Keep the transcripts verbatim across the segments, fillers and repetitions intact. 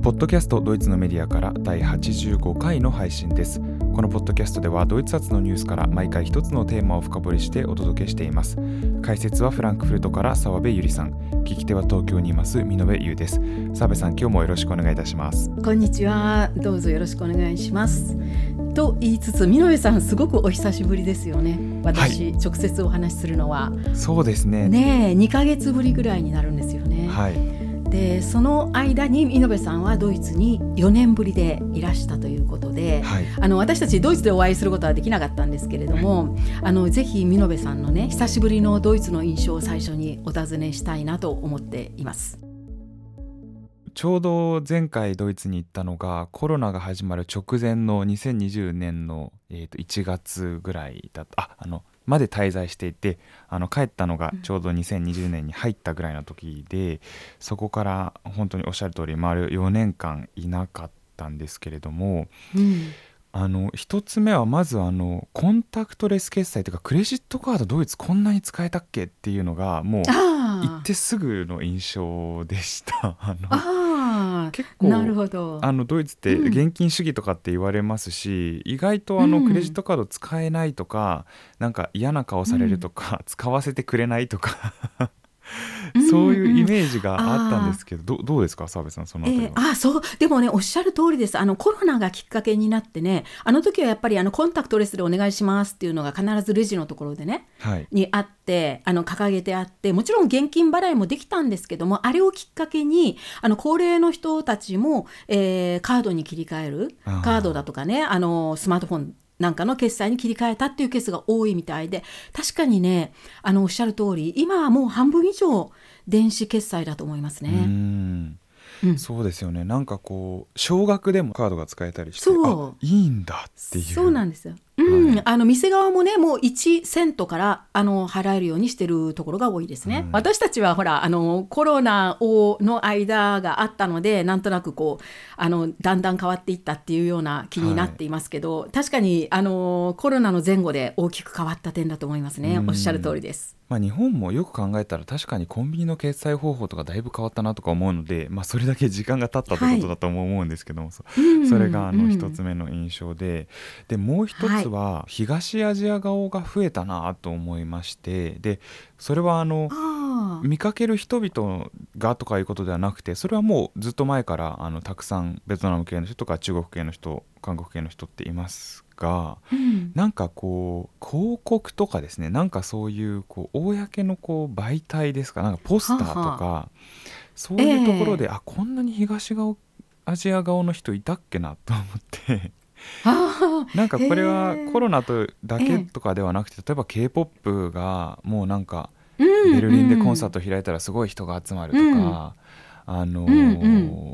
ポッドキャストドイツのメディアからだいはちじゅうごかいの配信です。このポッドキャストではドイツ発のニュースから毎回一つのテーマを深掘りしてお届けしています。解説はフランクフルトから澤部ゆりさん、聞き手は東京にいます美濃部優です。澤部さん、今日もよろしくお願いいたします。 こんにちは、どうぞよろしくお願いします。と言いつつ、美濃部さんすごくお久しぶりですよね。私、はい、直接お話しするのはそうですね。 ねえ、にかげつぶりぐらいになるんですよね。 はい。 でその間に美濃部さんはドイツによねんぶりでいらしたということで、はい、あの私たちドイツでお会いすることはできなかったんですけれども、はい、あのぜひ美濃部さんのね久しぶりのドイツの印象を最初にお尋ねしたいなと思っています。 ちょうど前回ドイツに行ったのがコロナが始まる直前のにせんにじゅうねんの、えー、といちがつぐらいだったああのまで滞在していて、あの帰ったのがちょうどにせんにじゅうねんに入ったぐらいの時で、うん、そこから本当におっしゃる通り丸よねんかんいなかったんですけれども、うん、あの一つ目はまずあのコンタクトレス決済というかクレジットカードドイツこんなに使えたっけっていうのがもう行ってすぐの印象でした。あのあ結構なるほど。 あのドイツって現金主義とかって言われますし、うん、意外とあのクレジットカード使えないとか、うん、なんか嫌な顔されるとか、うん、使わせてくれないとかそういうイメージがあったんですけど、うんうん、ど, どうですか澤部さん、そのあたりは。 えー、あそうでもね、おっしゃる通りです。あのコロナがきっかけになってね、あの時はやっぱりあのコンタクトレスでお願いしますっていうのが必ずレジのところでね、はい、にあってあの掲げてあって、もちろん現金払いもできたんですけども、あれをきっかけにあの高齢の人たちも、えー、カードに切り替える、カードだとかね、あのスマートフォンなんかの決済に切り替えたっていうケースが多いみたいで、確かにね、あのおっしゃる通り今はもう半分以上電子決済だと思いますね。うーん、うん、そうですよね。なんかこう少額でもカードが使えたりして、 そうあいいんだっていう。 そうなんですよ、うんはい、あの店側もねもういちセントからあの払えるようにしてるところが多いですね、うん、私たちはほらあのコロナをの間があったので、なんとなくこうあのだんだん変わっていったっていうような気になっていますけど、はい、確かにあのコロナの前後で大きく変わった点だと思いますね、うん、おっしゃる通りです。 まあ、日本もよく考えたら確かにコンビニの決済方法とかだいぶ変わったなとか思うので、まあ、それだけ時間が経ったということだとも思うんですけども、はい、そ, それがあの一つ目の印象で、でもう一つは東アジア顔が増えたなと思いまして、でそれはあの見かける人々がとかいうことではなくて、それはもうずっと前からあのたくさんベトナム系の人とか中国系の人、韓国系の人っていますが、うん、なんかこう広告とかですね、なんかそういうこう公のこう媒体ですか、なんかポスターとかははそういうところで、えー、あこんなに東アジア顔の人いたっけなと思ってなんかこれはコロナとだけとかではなくて、例えば K-ポップ がもうなんかベルリンでコンサート開いたらすごい人が集まるとか、うん、あのーうんうん、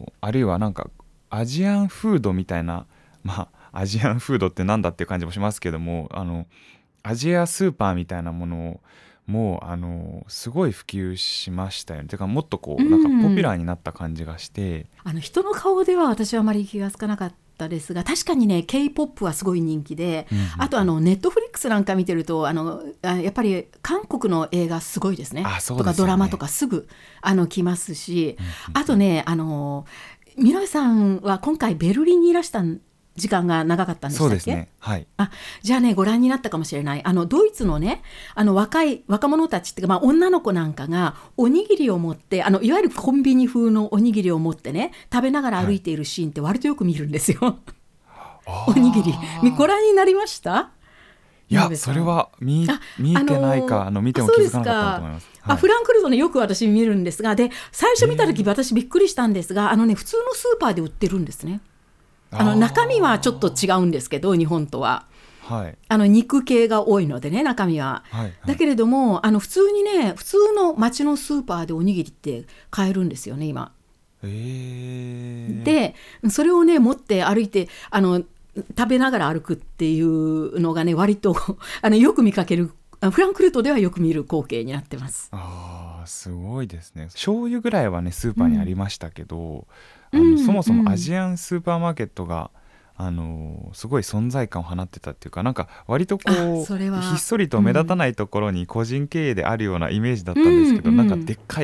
あるいはなんかアジアンフードみたいな、まあアジアンフードってなんだっていう感じもしますけども、あのアジアスーパーみたいなものをもうあのすごい普及しましたよね。てかもっとこうなんかポピュラーになった感じがして、うん、 あの人の顔では私はあまり気がつかなかったですが、確かにね K-ポップ はすごい人気で、うんうん、あとあのネットフリックスなんか見てるとあのやっぱり韓国の映画すごいですね。あ、そうですよね。とかドラマとかすぐあの来ますし、うんうんうん、あとねあの美濃さんは今回ベルリンにいらした時間が長かったんでしたっけ？ そうですね、はい、 あじゃあねご覧になったかもしれない。あのドイツのねあの若い若者たちっていうか、まあ、女の子なんかがおにぎりを持ってあのいわゆるコンビニ風のおにぎりを持ってね食べながら歩いているシーンって割とよく見るんですよ、はい、おにぎりご覧になりました？ いやそれは 見, 見てないか、あのあの見ても気づかなかったと思います。 あ、フランクフルトねよく私見るんですが、で最初見た時私びっくりしたんですが、あのね普通のスーパーで売ってるんですね。あの中身はちょっと違うんですけど日本とは、はい、あの肉系が多いのでね中身は、はいはい、だけれどもあの普通にね普通の街のスーパーでおにぎりって買えるんですよね今。へー。でそれをね持って歩いてあの食べながら歩くっていうのがね割とあのよく見かける、フランクフルトではよく見る光景になってます。 あーすごいですね。醤油ぐらいはねスーパーにありましたけど、うん、あのそもそもアジアンスーパーマーケットが、うん、あのすごい存在感を放ってたっていうか、なんか割とこうひっそりと目立たないところに個人経営であるようなイメージだったんですけど、うん、なんかでっかい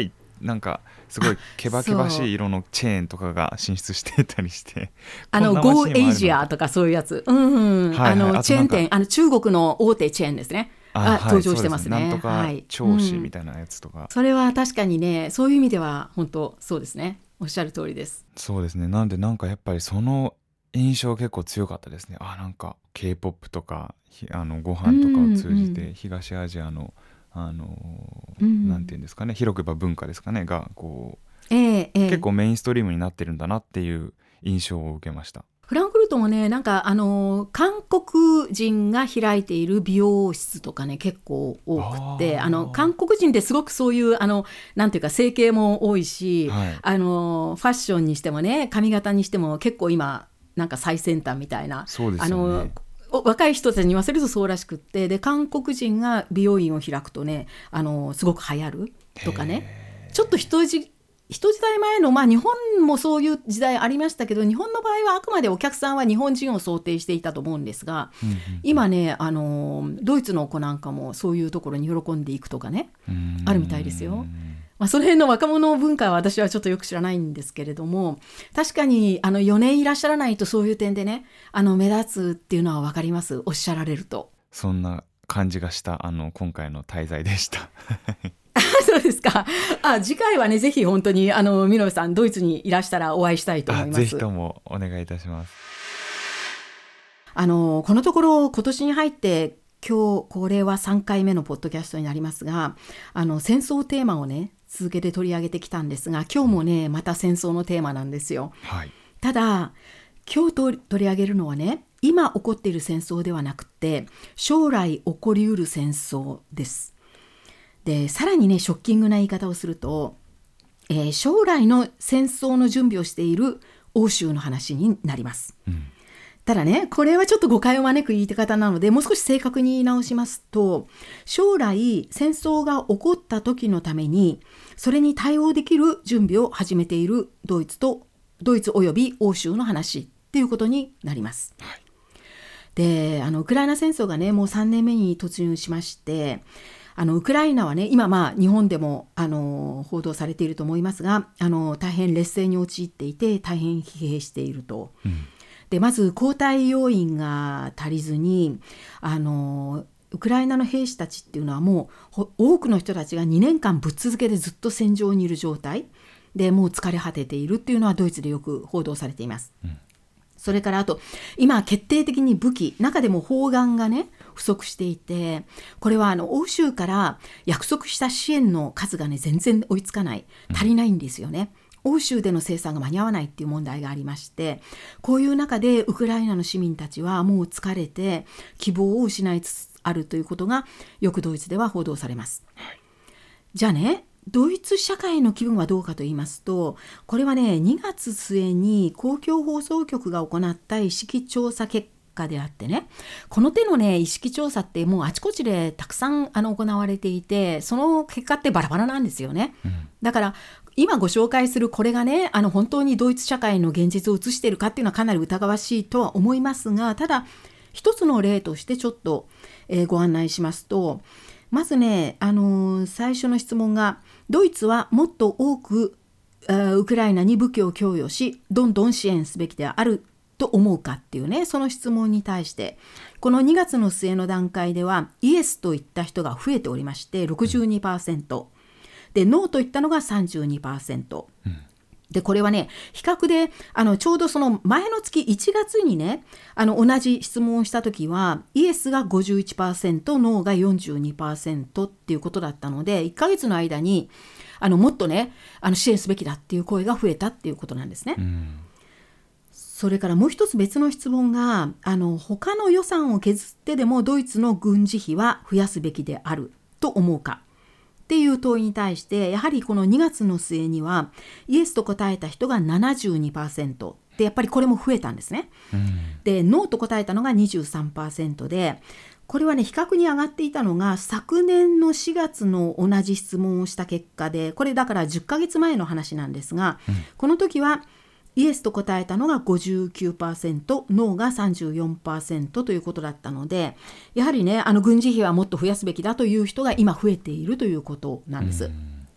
なんかすごいケバケバしい色のチェーンとかが進出してたりしてあの Go Asia とかそういうやつ、うんうん、はいはい、あのチェーン店、あの中国の大手チェーンですね、あ、登場してますね。 なんとか銚子みたいなやつとか、はい、うん、 それは確かにね、そういう意味では本当そうですね、おっしゃる通りです。 そうですね。なんでなんかやっぱりその印象結構強かったですね。あ、なんか K-ポップ とかあのご飯とかを通じて東アジアの、あの、うん、なんていうんですかね、広く言えば文化ですかねがこう、えーえー、結構メインストリームになってるんだなっていう印象を受けました。 フランクフルトもね、なんかあの韓国人が開いている美容室とかね結構多くて、あの韓国人ってすごくそういうあのなんていうか整形も多いし、はい、あのファッションにしてもね、髪型にしても結構今なんか最先端みたいな、 そうですよね、 あの若い人たちに言わせるとそうらしくって、で韓国人が美容院を開くとね、あのすごく流行るとかね、ちょっと人じ一時代前の、まあ、日本もそういう時代ありましたけど、日本の場合はあくまでお客さんは日本人を想定していたと思うんですが、うんうんうん、今ね、あのドイツの子なんかもそういうところに喜んでいくとかね、あるみたいですよ。まあ、その辺の若者文化は私はちょっとよく知らないんですけれども、確かにあのよねんいらっしゃらないとそういう点でね、あの目立つっていうのは分かります、おっしゃられると。 そんな感じがしたあの今回の滞在でしたそうですか。あ、次回はね、ぜひ本当にあの見延さんドイツにいらしたらお会いしたいと思います。 ぜひともお願いいたします。 あのこのところ今年に入って今日これはさんかいめのポッドキャストになりますが、あの戦争テーマをね続けて取り上げてきたんですが、今日もねまた戦争のテーマなんですよ、はい、ただ今日取り上げるのはね、今起こっている戦争ではなくて将来起こりうる戦争です。でさらにねショッキングな言い方をすると、えー、将来の戦争の準備をしている欧州の話になります、うん、ただねこれはちょっと誤解を招く言い方なのでもう少し正確に言い直しますと、将来戦争が起こった時のためにそれに対応できる準備を始めているドイツとドイツおよび欧州の話っていうことになります、はい、であのウクライナ戦争がねもうさんねんめに突入しまして、あのウクライナはね今まあ日本でもあの報道されていると思いますが、あの大変劣勢に陥っていて大変疲弊していると、うん、でまず交代要員が足りずに、あのウクライナの兵士たちっていうのはもう多くの人たちがにねんかんぶっ続けてずっと戦場にいる状態でもう疲れ果てているっていうのはドイツでよく報道されています、うん、それからあと今決定的に武器中でも砲丸がね不足していて、これはあの欧州から約束した支援の数がね全然追いつかない、足りないんですよね、うん、欧州での生産が間に合わないっていう問題がありまして、こういう中でウクライナの市民たちはもう疲れて希望を失いつつあるということがよくドイツでは報道されます、はい、じゃあねドイツ社会の気分はどうかと言いますと、これはねにがつ末に公共放送局が行った意識調査結果であってね、この手のね意識調査ってもうあちこちでたくさんあの行われていて、その結果ってバラバラなんですよね、うん、だから今ご紹介するこれがねあの本当にドイツ社会の現実を映しているかっていうのはかなり疑わしいとは思いますが、ただ一つの例としてちょっと、えー、ご案内しますと、まずね、あのー、最初の質問がドイツはもっと多くウクライナに武器を供与しどんどん支援すべきであると思うかっていうね、その質問に対してこのにがつの末の段階ではイエスと言った人が増えておりまして ろくじゅうにパーセント、でノーと言ったのが さんじゅうにパーセント、うん、でこれはね比較であのちょうどその前の月いちがつにねあの同じ質問をした時はイエスが ごじゅういちパーセント ノーが よんじゅうにパーセント っていうことだったので、いっかげつの間にあのもっとねあの支援すべきだっていう声が増えたっていうことなんですね、うん、それからもう一つ別の質問があの他の予算を削ってでもドイツの軍事費は増やすべきであると思うかっていう問いに対して、やはりこのにがつの末にはイエスと答えた人が ななじゅうにパーセント でやっぱりこれも増えたんですね、うん、でノーと答えたのが にじゅうさんパーセント で、これはね比較に上がっていたのが昨年のしがつの同じ質問をした結果で、これだからじゅっかげつまえの話なんですが、うん、この時はイエスと答えたのが ごじゅうきゅうパーセント、ノーが さんじゅうよんパーセント ということだったので、やはりねあの軍事費はもっと増やすべきだという人が今増えているということなんです。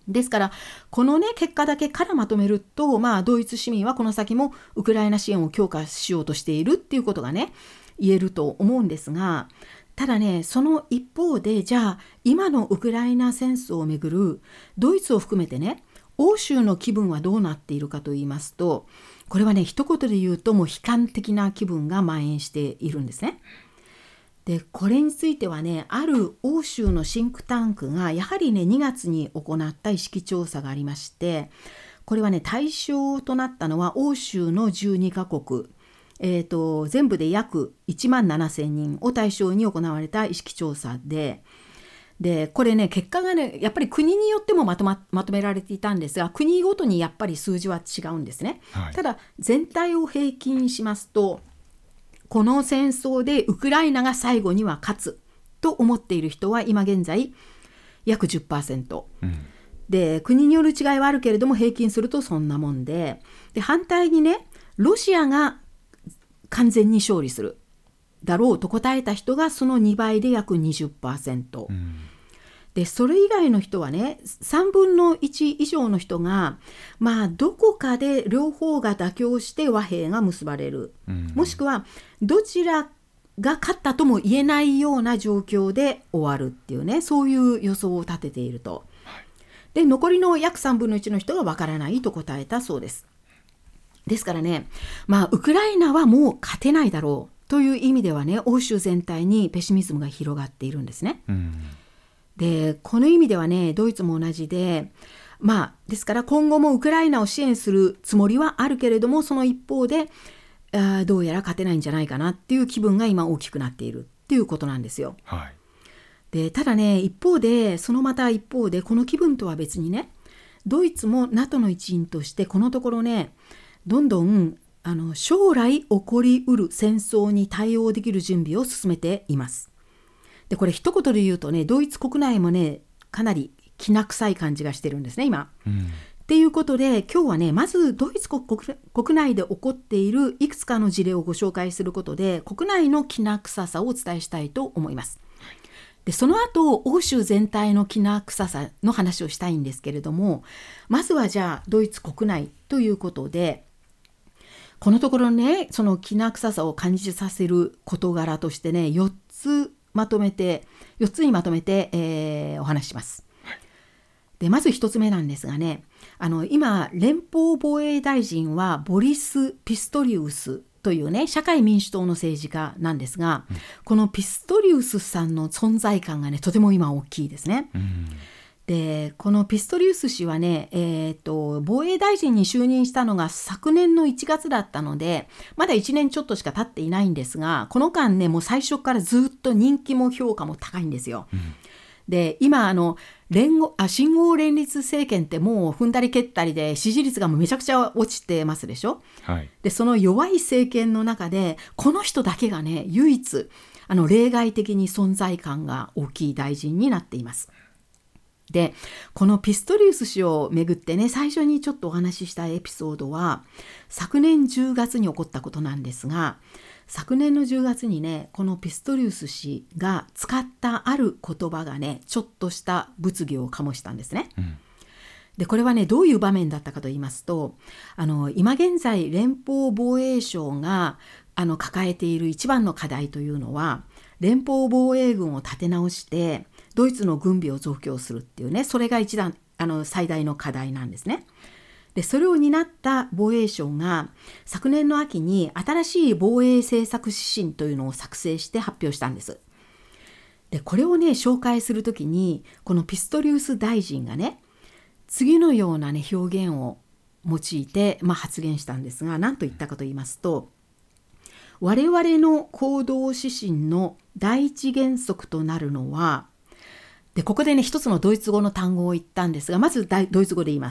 ですからこのね結果だけからまとめると、まあ、ドイツ市民はこの先もウクライナ支援を強化しようとしているっていうことがね言えると思うんですが、ただねその一方でじゃあ今のウクライナ戦争をめぐるドイツを含めてね欧州の気分はどうなっているかと言いますと、これはね一言で言うともう悲観的な気分が蔓延しているんですね。でこれについてはねある欧州のシンクタンクがやはりねにがつに行った意識調査がありまして、これはね対象となったのは欧州のじゅうにカ国、えーと、全部で約いちまんななせんにんを対象に行われた意識調査で、でこれね結果がねやっぱり国によってもまとま、まとめられていたんですが、国ごとにやっぱり数字は違うんですね、はい、ただ全体を平均しますとこの戦争でウクライナが最後には勝つと思っている人は今現在約 じゅっパーセント、うん、で国による違いはあるけれども平均するとそんなもんで、で反対にねロシアが完全に勝利するだろうと答えた人がそのにばいで約 にじゅっパーセント、うん、でそれ以外の人はねさんぶんのいち以上の人がまあどこかで両方が妥協して和平が結ばれる、うん、もしくはどちらが勝ったとも言えないような状況で終わるっていうね、そういう予想を立てていると。で残りの約さんぶんのいちの人がわからないと答えたそうです。ですからね、まあウクライナはもう勝てないだろうという意味ではね欧州全体にペシミズムが広がっているんですね、うん、でこの意味ではねドイツも同じで、まあですから今後もウクライナを支援するつもりはあるけれども、その一方であどうやら勝てないんじゃないかなっていう気分が今大きくなっているっていうことなんですよ、はい、でただね一方でそのまた一方でこの気分とは別にねドイツも ナト の一員としてこのところねどんどんあの将来起こりうる戦争に対応できる準備を進めています。でこれ一言で言うとねドイツ国内もねかなりきな臭い感じがしてるんですね今、うん、っていうことで今日はねまずドイツ 国, 国内で起こっているいくつかの事例をご紹介することで国内のきな臭さをお伝えしたいと思います。でその後欧州全体のきな臭さの話をしたいんですけれども、まずはじゃあドイツ国内ということで、このところねそのきな臭さを感じさせる事柄としてねよっつまとめてよっつにまとめて、えー、お話しします。でまずひとつめなんですがね、あの今連邦防衛大臣はボリス・ピストリウスというね社会民主党の政治家なんですが、うん、このピストリウスさんの存在感がねとても今大きいですね、うん、でこのピストリウス氏はね、えーと、防衛大臣に就任したのが昨年のいちがつだったのでまだいちねんちょっとしか経っていないんですが、この間ねもう最初からずっと人気も評価も高いんですよ、うん、で今あの連合あ新豪連立政権ってもう踏んだり蹴ったりで支持率がめちゃくちゃ落ちてますでしょ、はい、でその弱い政権の中でこの人だけがね唯一あの例外的に存在感が大きい大臣になっています。でこのピストリウス氏をめぐってね最初にちょっとお話ししたエピソードは昨年じゅうがつに起こったことなんですが、昨年のじゅうがつにねこのピストリウス氏が使ったある言葉がねちょっとした物議を醸したんですね、うん、でこれはねどういう場面だったかと言いますと、あの今現在連邦防衛省があの抱えている一番の課題というのは連邦防衛軍を立て直してドイツの軍備を増強するっていうね、それが一段あの最大の課題なんですね。でそれを担った防衛省が昨年の秋に新しい防衛政策指針というのを作成して発表したんです。でこれをね紹介するときにこのピストリウス大臣がね次のようなね表現を用いて、まあ、発言したんですが、何と言ったかと言いますと、我々の行動指針の第一原則となるのは、でここでね一つのドイツ語の単語を言ったんですが、まずドイツ語で言います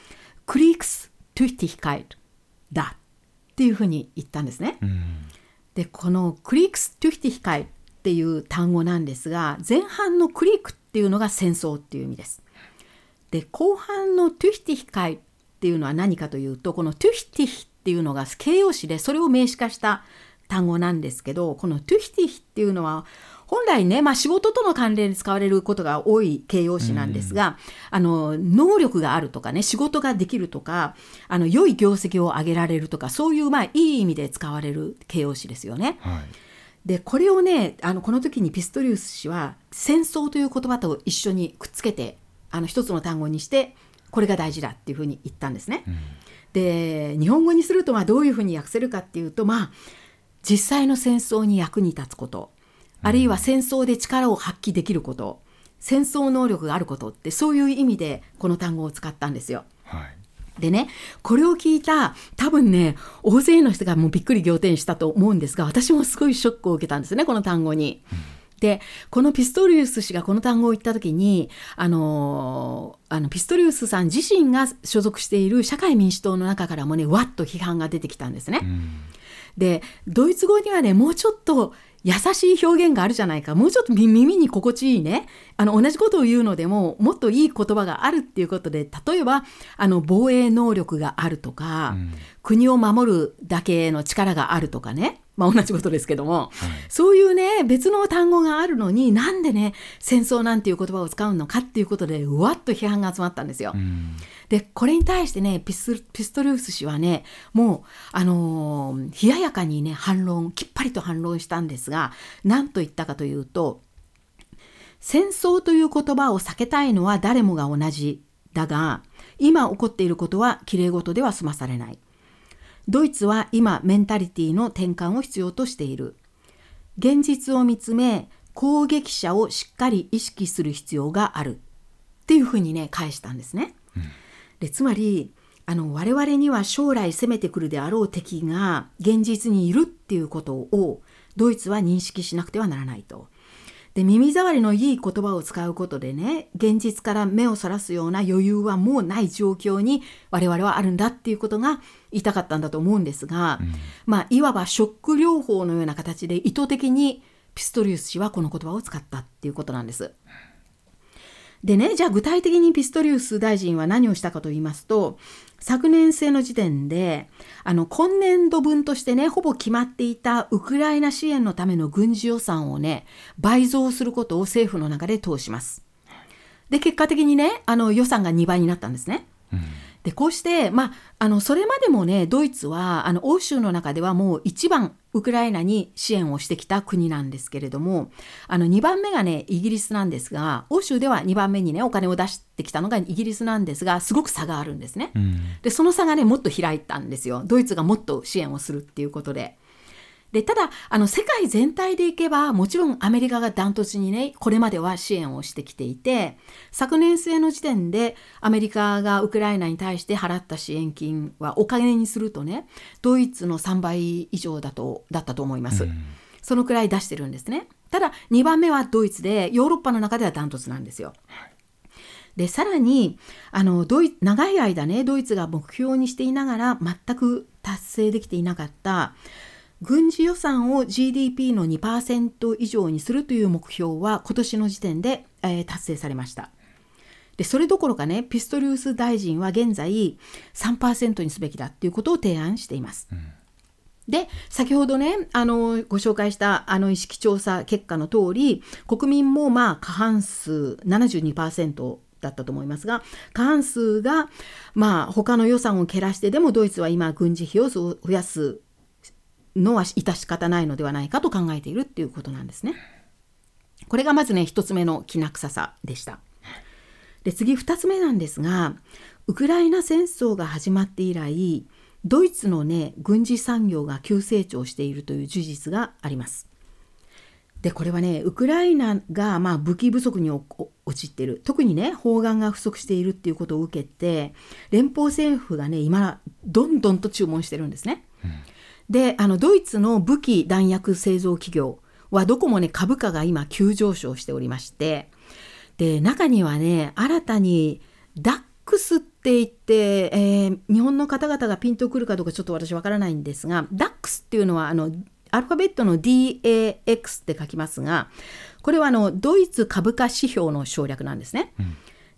。Kriegstüchtigkeit だっていうふうに言ったんですね、うん、でこの Kriegstüchtigkeit っていう単語なんですが、前半のクリークっていうのが戦争っていう意味です。で後半の Tüchtigkeit っていうのは何かというと、この Tüchtig っていうのが形容詞でそれを名詞化した単語なんですけど、この Tüchtig っていうのは本来ね、まあ、仕事との関連で使われることが多い形容詞なんですが、うん、あの能力があるとかね、仕事ができるとか、あの良い業績を上げられるとか、そういう、まあ、いい意味で使われる形容詞ですよね。はい、でこれをね、あのこの時にピストリウス氏は戦争という言葉と一緒にくっつけて、あの一つの単語にしてこれが大事だっていうふうに言ったんですね。うん、で日本語にするとまあどういうふうに訳せるかっていうと、まあ実際の戦争に役に立つこと、あるいは戦争で力を発揮できること、戦争能力があることって、そういう意味でこの単語を使ったんですよ。はい、でね、これを聞いた多分ね、大勢の人がもうびっくり仰天したと思うんですが、私もすごいショックを受けたんですね、この単語に。うん、でこのピストリウス氏がこの単語を言った時に、あのあのピストリウスさん自身が所属している社会民主党の中からもね、わっと批判が出てきたんですね。うん、でドイツ語にはね、もうちょっと優しい表現があるじゃないか、もうちょっと耳に心地いいね、あの同じことを言うのでももっといい言葉があるっていうことで、例えばあの防衛能力があるとか、うん、国を守るだけの力があるとかね、まあ、同じことですけども、はい、そういうね別の単語があるのに、なんでね戦争なんていう言葉を使うのかっていうことで、うわっと批判が集まったんですよ。うん、でこれに対してね、ピス、ピストリウス氏はね、もうあのー、冷ややかにね反論、きっぱりと反論したんですが、何と言ったかというと、戦争という言葉を避けたいのは誰もが同じだが、今起こっていることはきれい事では済まされない。ドイツは今メンタリティの転換を必要としている。現実を見つめ、攻撃者をしっかり意識する必要があるっていうふうにね返したんですね。うん、でつまりあの我々には将来攻めてくるであろう敵が現実にいるっていうことをドイツは認識しなくてはならないと。で耳障りのいい言葉を使うことでね、現実から目をそらすような余裕はもうない状況に我々はあるんだっていうことが言いたかったんだと思うんですが、うん、まあいわばショック療法のような形で意図的にピストリウス氏はこの言葉を使ったっていうことなんです。でね、じゃあ具体的にピストリウス大臣は何をしたかと言いますと、昨年末の時点であの今年度分としてね、ほぼ決まっていたウクライナ支援のための軍事予算をね倍増することを政府の中で通します。で結果的にね、あの予算がにばいになったんですね。うん、でこうして、まあ、あのそれまでもねドイツはあの欧州の中ではもう一番ウクライナに支援をしてきた国なんですけれども、あのにばんめがねイギリスなんですが、欧州ではにばんめにねお金を出してきたのがイギリスなんですが、すごく差があるんですね。うん、でその差がねもっと開いたんですよ。ドイツがもっと支援をするっていうことで。でただあの世界全体でいけばもちろんアメリカがダントツにねこれまでは支援をしてきていて、昨年末の時点でアメリカがウクライナに対して払った支援金はお金にするとねドイツのさんばい以上だとだったと思います。うん、そのくらい出してるんですね。ただにばんめはドイツで、ヨーロッパの中ではダントツなんですよ。はい、でさらにあのドイ長い間ねドイツが目標にしていながら全く達成できていなかった軍事予算を ジーディーピー の にパーセント 以上にするという目標は今年の時点で、えー、達成されました。でそれどころかね、ピストリウス大臣は現在 さんパーセント にすべきだということを提案しています。うん、で先ほどねあのご紹介したあの意識調査結果の通り、国民もまあ過半数 ななじゅうにパーセントだったと思いますが、過半数がまあ他の予算を減らしてでもドイツは今軍事費を増やすのは致し方ないのではないかと考えているっていうことなんですね。これがまずね一つ目のきな臭さでした。で次二つ目なんですが、ウクライナ戦争が始まって以来ドイツのね軍事産業が急成長しているという事実があります。でこれはねウクライナがまあ武器不足に陥っている、特にね砲丸が不足しているっていうことを受けて、連邦政府がね今どんどんと注文してるんですね。うん、であのドイツの武器弾薬製造企業はどこもね株価が今急上昇しておりまして、で中にはね新たにダックスって言って、えー、日本の方々がピンとくるかどうかちょっと私わからないんですが、ダックスっていうのはあのアルファベットの ディーエーエックス って書きますが、これはあのドイツ株価指標の省略なんですね。うん、で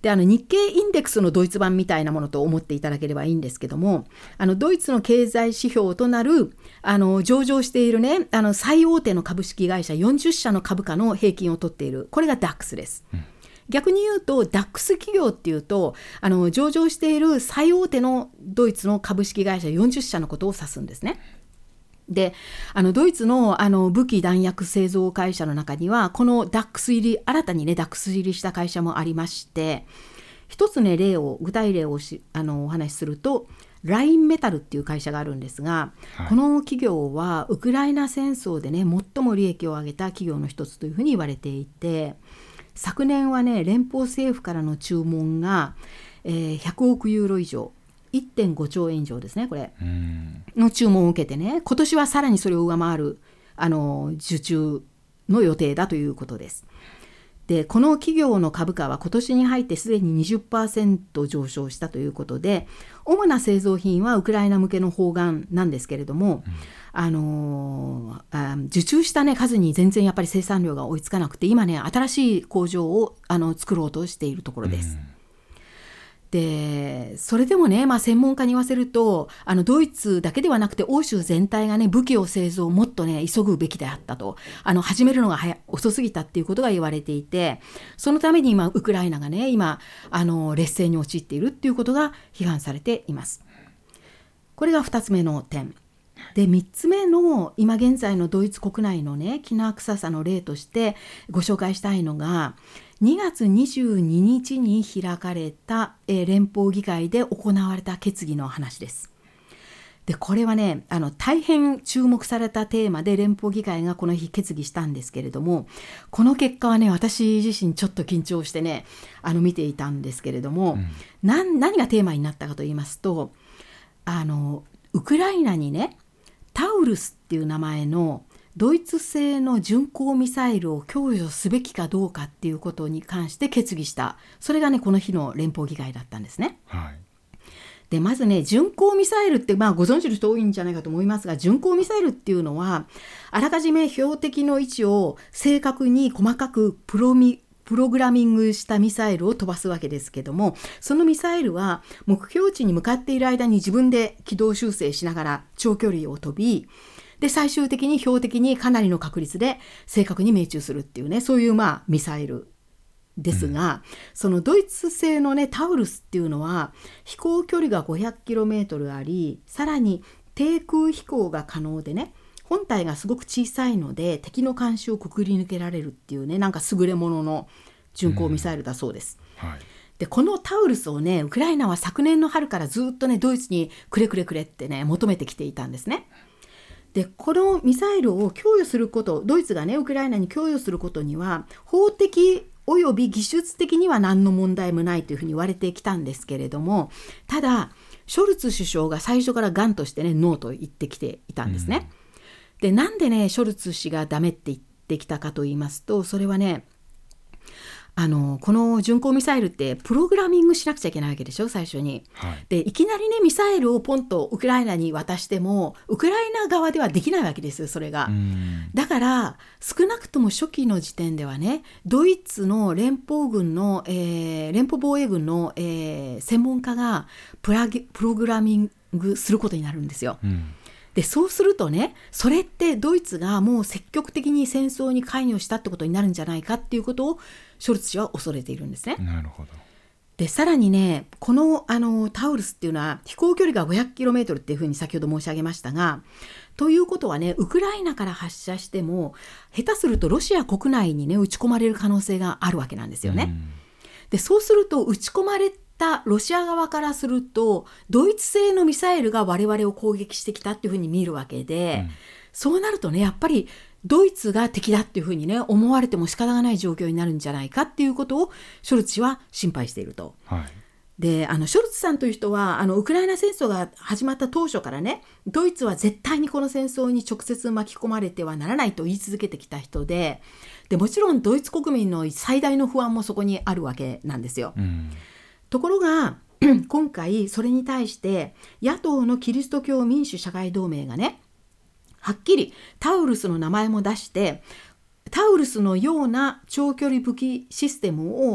であの日経インデックスのドイツ版みたいなものと思っていただければいいんですけども、あのドイツの経済指標となるあの上場しているね、あの最大手の株式会社よんじゅっしゃの株価の平均を取っている、これが ダックス です、うん。逆に言うと ダックス 企業っていうと、あの上場している最大手のドイツの株式会社よんじゅっしゃのことを指すんですね。であのドイツ の, あの武器弾薬製造会社の中にはこの ダックス 入り、新たにね ダックス 入りした会社もありまして、一つね例を具体例をしあのお話しすると、ラインメタルっていう会社があるんですが、はい、この企業はウクライナ戦争でね最も利益を上げた企業の一つというふうに言われていて、昨年はね連邦政府からの注文が、えー、ひゃくおくユーロ以上、いってんごちょうえん以上ですね、これの注文を受けてね、今年はさらにそれを上回るあの受注の予定だということです。でこの企業の株価は今年に入ってすでに にじゅっパーセント 上昇したということで、主な製造品はウクライナ向けの砲丸なんですけれども、うん、あのあ受注した、ね、数に全然やっぱり生産量が追いつかなくて、今ね新しい工場をあの作ろうとしているところです、うん。でそれでもね、まあ、専門家に言わせると、あのドイツだけではなくて欧州全体がね武器を製造をもっとね急ぐべきであったと、あの始めるのが早遅すぎたっていうことが言われていて、そのために今ウクライナがね今あの劣勢に陥っているっていうことが批判されています。これがふたつめの点で、みっつめの今現在のドイツ国内のねきな臭さの例としてご紹介したいのが、にがつにじゅうににちに開かれた、えー、連邦議会で行われた決議の話です。でこれはねあの大変注目されたテーマで連邦議会がこの日決議したんですけれども、この結果はね私自身ちょっと緊張してねあの見ていたんですけれども、うん、な何がテーマになったかと言いますと、あのウクライナにねタウルスっていう名前のドイツ製の巡航ミサイルを供与すべきかどうかっていうことに関して決議した、それがねこの日の連邦議会だったんですね、はい。でまずね巡航ミサイルって、まあ、ご存知の人多いんじゃないかと思いますが、巡航ミサイルっていうのはあらかじめ標的の位置を正確に細かくプロミプログラミングしたミサイルを飛ばすわけですけども、そのミサイルは目標値に向かっている間に自分で軌道修正しながら長距離を飛び、で最終的に標的にかなりの確率で正確に命中するっていうね、そういうまあミサイルですが、うん、そのドイツ製のねタウルスっていうのは飛行距離が ごひゃくキロメートル あり、さらに低空飛行が可能でね、本体がすごく小さいので敵の監視をくぐり抜けられるっていうね、なんか優れものの巡航ミサイルだそうです、うん、はい。でこのタウルスをねウクライナは昨年の春からずっとねドイツにくれくれくれってね求めてきていたんですね。でこのミサイルを供与すること、ドイツがねウクライナに供与することには法的および技術的には何の問題もないというふうに言われてきたんですけれども、ただショルツ首相が最初からガンとしてねノーと言ってきていたんですね、うん、でなんでねショルツ氏がダメって言ってきたかと言いますと、それはねあのこの巡航ミサイルってプログラミングしなくちゃいけないわけでしょ最初に、はい、でいきなりねミサイルをポンとウクライナに渡してもウクライナ側ではできないわけですよそれが。うんだから少なくとも初期の時点ではねドイツの連邦軍の、えー、連邦防衛軍の、えー、専門家がプラギプログラミングすることになるんですよ、うんでそうするとねそれってドイツがもう積極的に戦争に関与したってことになるんじゃないかっていうことをショルツ氏は恐れているんですね。 なるほど。 でさらにねこの、あのタウルスっていうのは飛行距離が ごひゃくキロメートル っていうふうに先ほど申し上げましたが、ということはねウクライナから発射しても下手するとロシア国内にね撃ち込まれる可能性があるわけなんですよね。でそうすると撃ち込まれロシア側からするとドイツ製のミサイルが我々を攻撃してきたっていうふうに見るわけで、うん、そうなるとねやっぱりドイツが敵だっていうふうにね思われても仕方がない状況になるんじゃないかっていうことをショルツ氏は心配していると、はい、であのショルツさんという人はあのウクライナ戦争が始まった当初からねドイツは絶対にこの戦争に直接巻き込まれてはならないと言い続けてきた人で、でもちろんドイツ国民の最大の不安もそこにあるわけなんですよ、うんところが今回それに対して野党のキリスト教民主社会同盟がねはっきりタウルスの名前も出してタウルスのような長距離武器システムを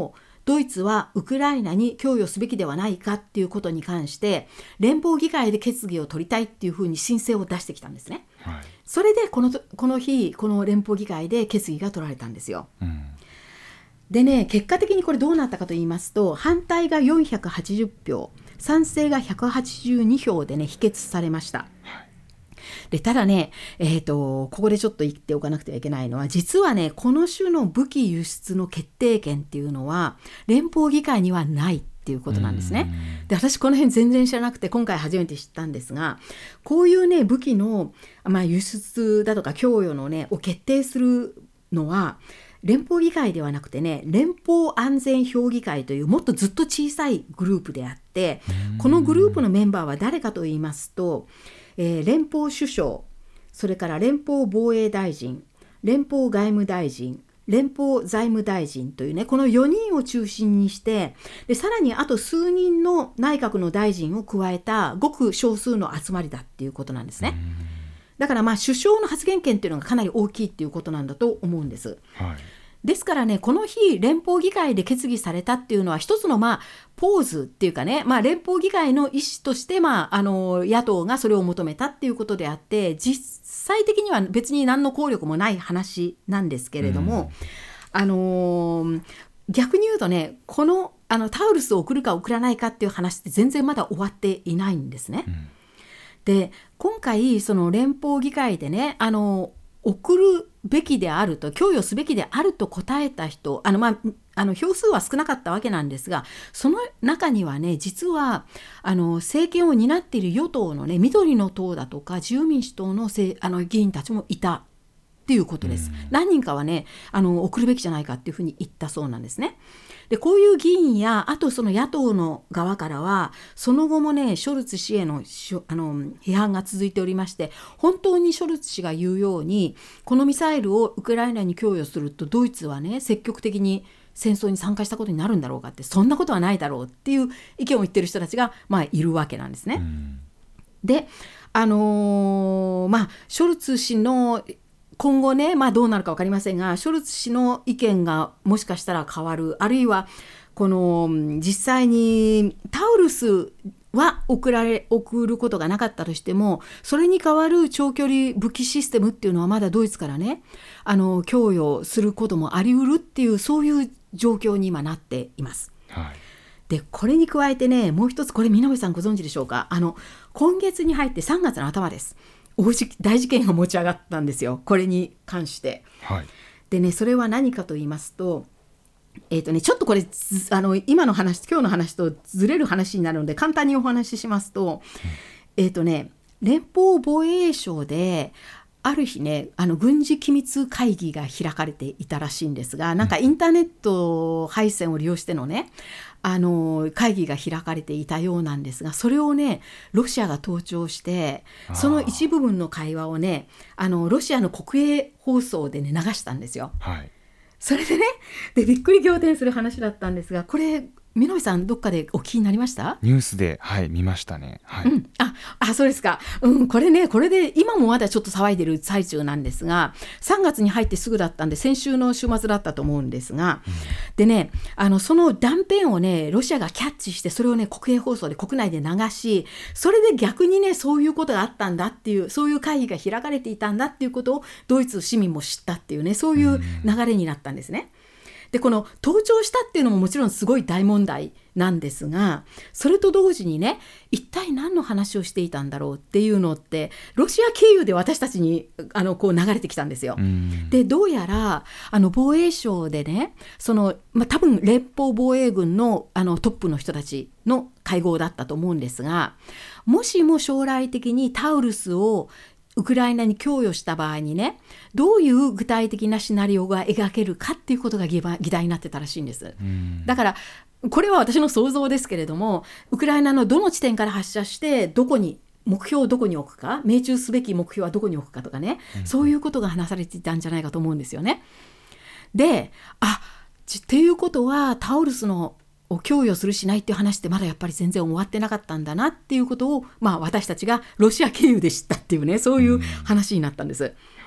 ドイツはウクライナに供与すべきではないかっていうことに関して連邦議会で決議を取りたいっていうふうに申請を出してきたんですね、はい、それでこの、この日この連邦議会で決議が取られたんですよ、うん、でね、結果的にこれどうなったかと言いますと、反対がよんひゃくはちじゅうひょう、賛成がひゃくはちじゅうにひょうでね否決されました。でただね、えーと、ここでちょっと言っておかなくてはいけないのは、実はねこの種の武器輸出の決定権っていうのは連邦議会にはないっていうことなんですね。で私この辺全然知らなくて今回初めて知ったんですが、こういうね武器の、まあ、輸出だとか供与のねを決定するのは連邦議会ではなくてね、連邦安全評議会というもっとずっと小さいグループであって、このグループのメンバーは誰かと言いますと、えー、連邦首相、それから連邦防衛大臣、連邦外務大臣、連邦財務大臣というね、このよにんを中心にして、でさらにあと数人の内閣の大臣を加えたごく少数の集まりだっていうことなんですね。だからまあ首相の発言権っていうのがかなり大きいっていうことなんだと思うんです、はい、ですからね、この日連邦議会で決議されたっていうのは一つのまあポーズっていうかね、まあ、連邦議会の意思として、まあ、あの野党がそれを求めたっていうことであって、実際的には別に何の効力もない話なんですけれども、うん、あのー、逆に言うとね、この、あのタウルスを送るか送らないかっていう話って全然まだ終わっていないんですね、うん、で今回その連邦議会でね、あの送るべきであると、供与すべきであると答えた人、あの、まあ、あの票数は少なかったわけなんですが、その中にはね、実はあの政権を担っている与党のね、緑の党だとか自由民主党のせあの議員たちもいたっていうことです。何人かはね、あの送るべきじゃないかっていうふうに言ったそうなんですね。でこういう議員や、あとその野党の側からはその後もねショルツ氏への、あの批判が続いておりまして、本当にショルツ氏が言うようにこのミサイルをウクライナに供与するとドイツはね積極的に戦争に参加したことになるんだろうかって、そんなことはないだろうっていう意見を言ってる人たちが、まあ、いるわけなんですね。であのー、まあショルツ氏の今後ね、まあ、どうなるか分かりませんが、ショルツ氏の意見がもしかしたら変わる、あるいはこの実際にタウルスは送られ送ることがなかったとしても、それに代わる長距離武器システムっていうのはまだドイツからねあの供与することもあり得るっていう、そういう状況に今なっています、はい、でこれに加えてね、もう一つ、これ見延さんご存知でしょうか。あの今月に入ってさんがつの頭です、大事件が持ち上がったんですよ、これに関して、はい、でね、それは何かと言いますと、えーとね、ちょっとこれあの今の話、今日の話とずれる話になるので簡単にお話ししますと、うん、えーとね、連邦防衛省である日ね、あの軍事機密会議が開かれていたらしいんですが、なんかインターネット配線を利用してのね、あの会議が開かれていたようなんですが、それをねロシアが盗聴して、その一部分の会話をね、あのロシアの国営放送でね流したんですよ、はい、それでね、でびっくり仰天する話だったんですが、これ南さんどっかでお聞きになりました？ ニュースで、はい、見ましたね、はい、 うん、ああそうですか、うん、これね、これで今もまだちょっと騒いでる最中なんですが、さんがつに入ってすぐだったんで先週の週末だったと思うんですが、うん、でね、あのその断片をねロシアがキャッチして、それをね国営放送で国内で流し、それで逆にねそういうことがあったんだっていう、そういう会議が開かれていたんだっていうことをドイツ市民も知ったっていうね、そういう流れになったんですね。でこの盗聴したっていうのももちろんすごい大問題なんですが、それと同時にね、一体何の話をしていたんだろうっていうのってロシア経由で私たちにあのこう流れてきたんですよ。でどうやらあの防衛省でね、その、まあ、多分連邦防衛軍 の, あのトップの人たちの会合だったと思うんですが、もしも将来的にタウルスをウクライナに供与した場合にね、どういう具体的なシナリオが描けるかっていうことが議題になってたらしいんです。だからこれは私の想像ですけれども、ウクライナのどの地点から発射してどこに目標をどこに置くか、命中すべき目標はどこに置くかとかね、うん、そういうことが話されていたんじゃないかと思うんですよね。で、あっていうことはタウルスのを供与するしないっていう話ってまだやっぱり全然終わってなかったんだなっていうことを、まあ、私たちがロシア経由で知ったっていうね、そういう話になったんです。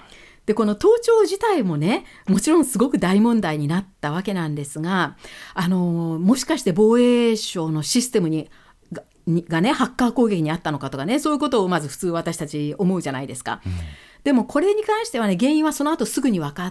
でこの盗聴自体もねもちろんすごく大問題になったわけなんですが、あのもしかして防衛省のシステムにが, がねハッカー攻撃にあったのかとかね、そういうことをまず普通私たち思うじゃないですか、うん、でもこれに関してはね原因はその後すぐに分かって、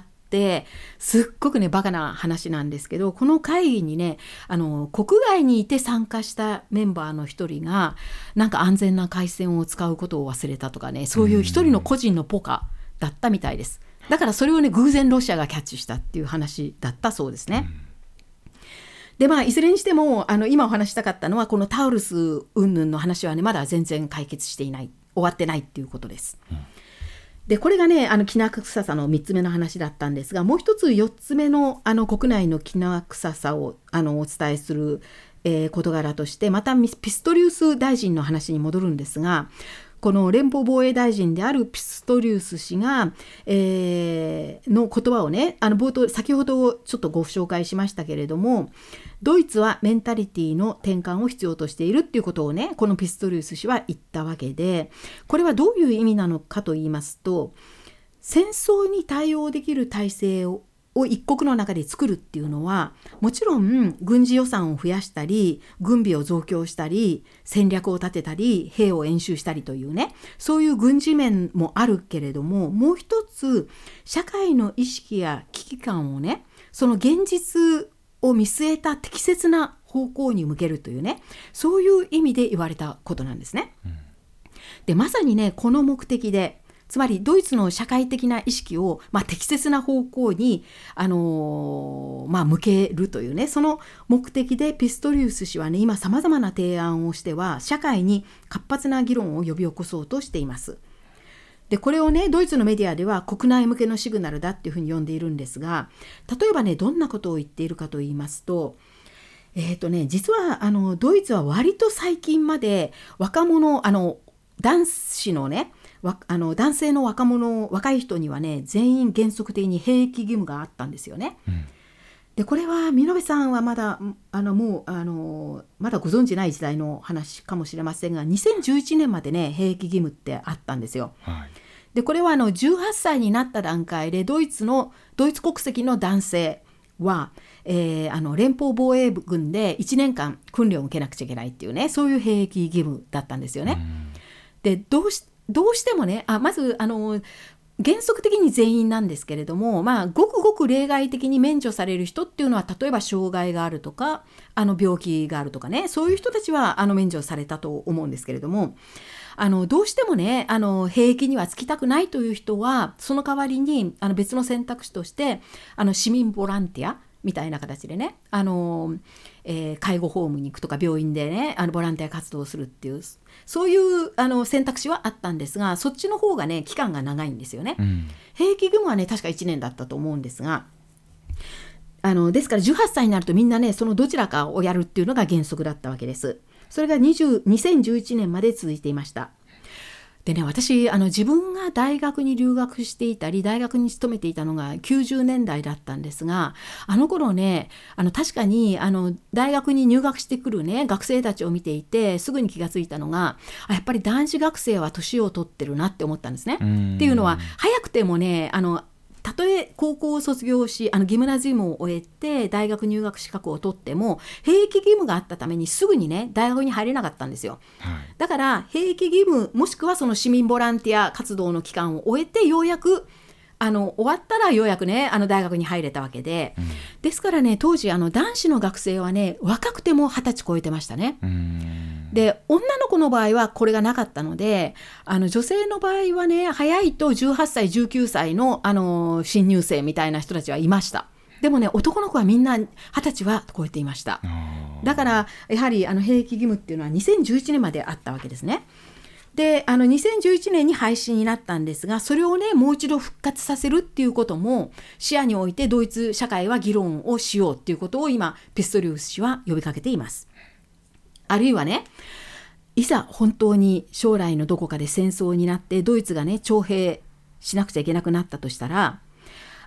すっごくねバカな話なんですけど、この会議にねあの国外にいて参加したメンバーの一人がなんか安全な回線を使うことを忘れたとかね、そういう一人の個人のポカだったみたいです。だからそれをね偶然ロシアがキャッチしたっていう話だったそうですね。でまあいずれにしてもあの今お話したかったのはこのタウルス云々の話はねまだ全然解決していない、終わってないっていうことです。うん、でこれがねあのきな臭さのみっつめの話だったんですが、もう一つよっつめのあの国内のきな臭さをあのお伝えする、えー、事柄としてまたピストリウス大臣の話に戻るんですが、この連邦防衛大臣であるピストリウス氏が、えー、の言葉をねあの冒頭先ほどちょっとご紹介しましたけれども、ドイツはメンタリティの転換を必要としているっていうことをねこのピストリウス氏は言ったわけで、これはどういう意味なのかと言いますと、戦争に対応できる体制をを一国の中で作るっていうのはもちろん軍事予算を増やしたり軍備を増強したり戦略を立てたり兵を演習したりというねそういう軍事面もあるけれども、もう一つ社会の意識や危機感をねその現実を見据えた適切な方向に向けるというねそういう意味で言われたことなんですね。うん、でまさにねこの目的でつまりドイツの社会的な意識を、まあ、適切な方向に、あのーまあ、向けるというねその目的でピストリウス氏はね今さまざまな提案をしては社会に活発な議論を呼び起こそうとしています。でこれをねドイツのメディアでは国内向けのシグナルだっていうふうに呼んでいるんですが、例えばねどんなことを言っているかと言いますと、えーとね、実はあのドイツは割と最近まで若者あの男子のねあの男性の若者若い人にはね全員原則的に兵役義務があったんですよね。うん、でこれは見延さんはまだあのもうあのまだご存じない時代の話かもしれませんが、にせんじゅういちねんまでね兵役義務ってあったんですよ。はい、でこれはあのじゅうはっさいになった段階でドイツのドイツ国籍の男性は、えー、あの連邦防衛軍でいちねんかん訓練を受けなくちゃいけないっていうねそういう兵役義務だったんですよね。うん、でどうしどうしてもねあまずあの原則的に全員なんですけれども、まあ、ごくごく例外的に免除される人っていうのは例えば障害があるとかあの病気があるとかねそういう人たちはあの免除されたと思うんですけれども、あのどうしてもねあの兵役には就きたくないという人はその代わりにあの別の選択肢としてあの市民ボランティアみたいな形でねあの、えー、介護ホームに行くとか病院でねあのボランティア活動をするっていうそういうあの選択肢はあったんですが、そっちの方がね期間が長いんですよね。うん、兵役義務はね確かいちねんだったと思うんですが、あのですからじゅうはっさいになるとみんなねそのどちらかをやるっていうのが原則だったわけです。それがにせんじゅういちねんまで続いていました。でね、私あの自分が大学に留学していたり大学に勤めていたのがきゅうじゅうねんだいだったんですが、あの頃ねあの確かにあの大学に入学してくるね学生たちを見ていてすぐに気がついたのが、あやっぱり男子学生は年を取ってるなって思ったんですね。っていうのは早くてもねあのたとえ高校を卒業しあのギムナジウムを終えて大学入学資格を取っても兵役義務があったためにすぐにね大学に入れなかったんですよ。はい、だから兵役義務もしくはその市民ボランティア活動の期間を終えてようやくあの終わったらようやくねあの大学に入れたわけで、うん、ですからね当時あの男子の学生はね若くてもはたち超えてましたね。うんで女の子の場合はこれがなかったので、あの女性の場合はね早いとじゅうはっさいじゅうきゅうさい の, あの新入生みたいな人たちはいました。でもね男の子はみんなはたちは超えていました。だからやはりあの兵役義務っていうのはにせんじゅういちねんまであったわけですね。であのにせんじゅういちねんに廃止になったんですが、それをねもう一度復活させるっていうことも視野においてドイツ社会は議論をしようっていうことを今ピストリウス氏は呼びかけています。あるいはねいざ本当に将来のどこかで戦争になってドイツがね徴兵しなくちゃいけなくなったとしたら、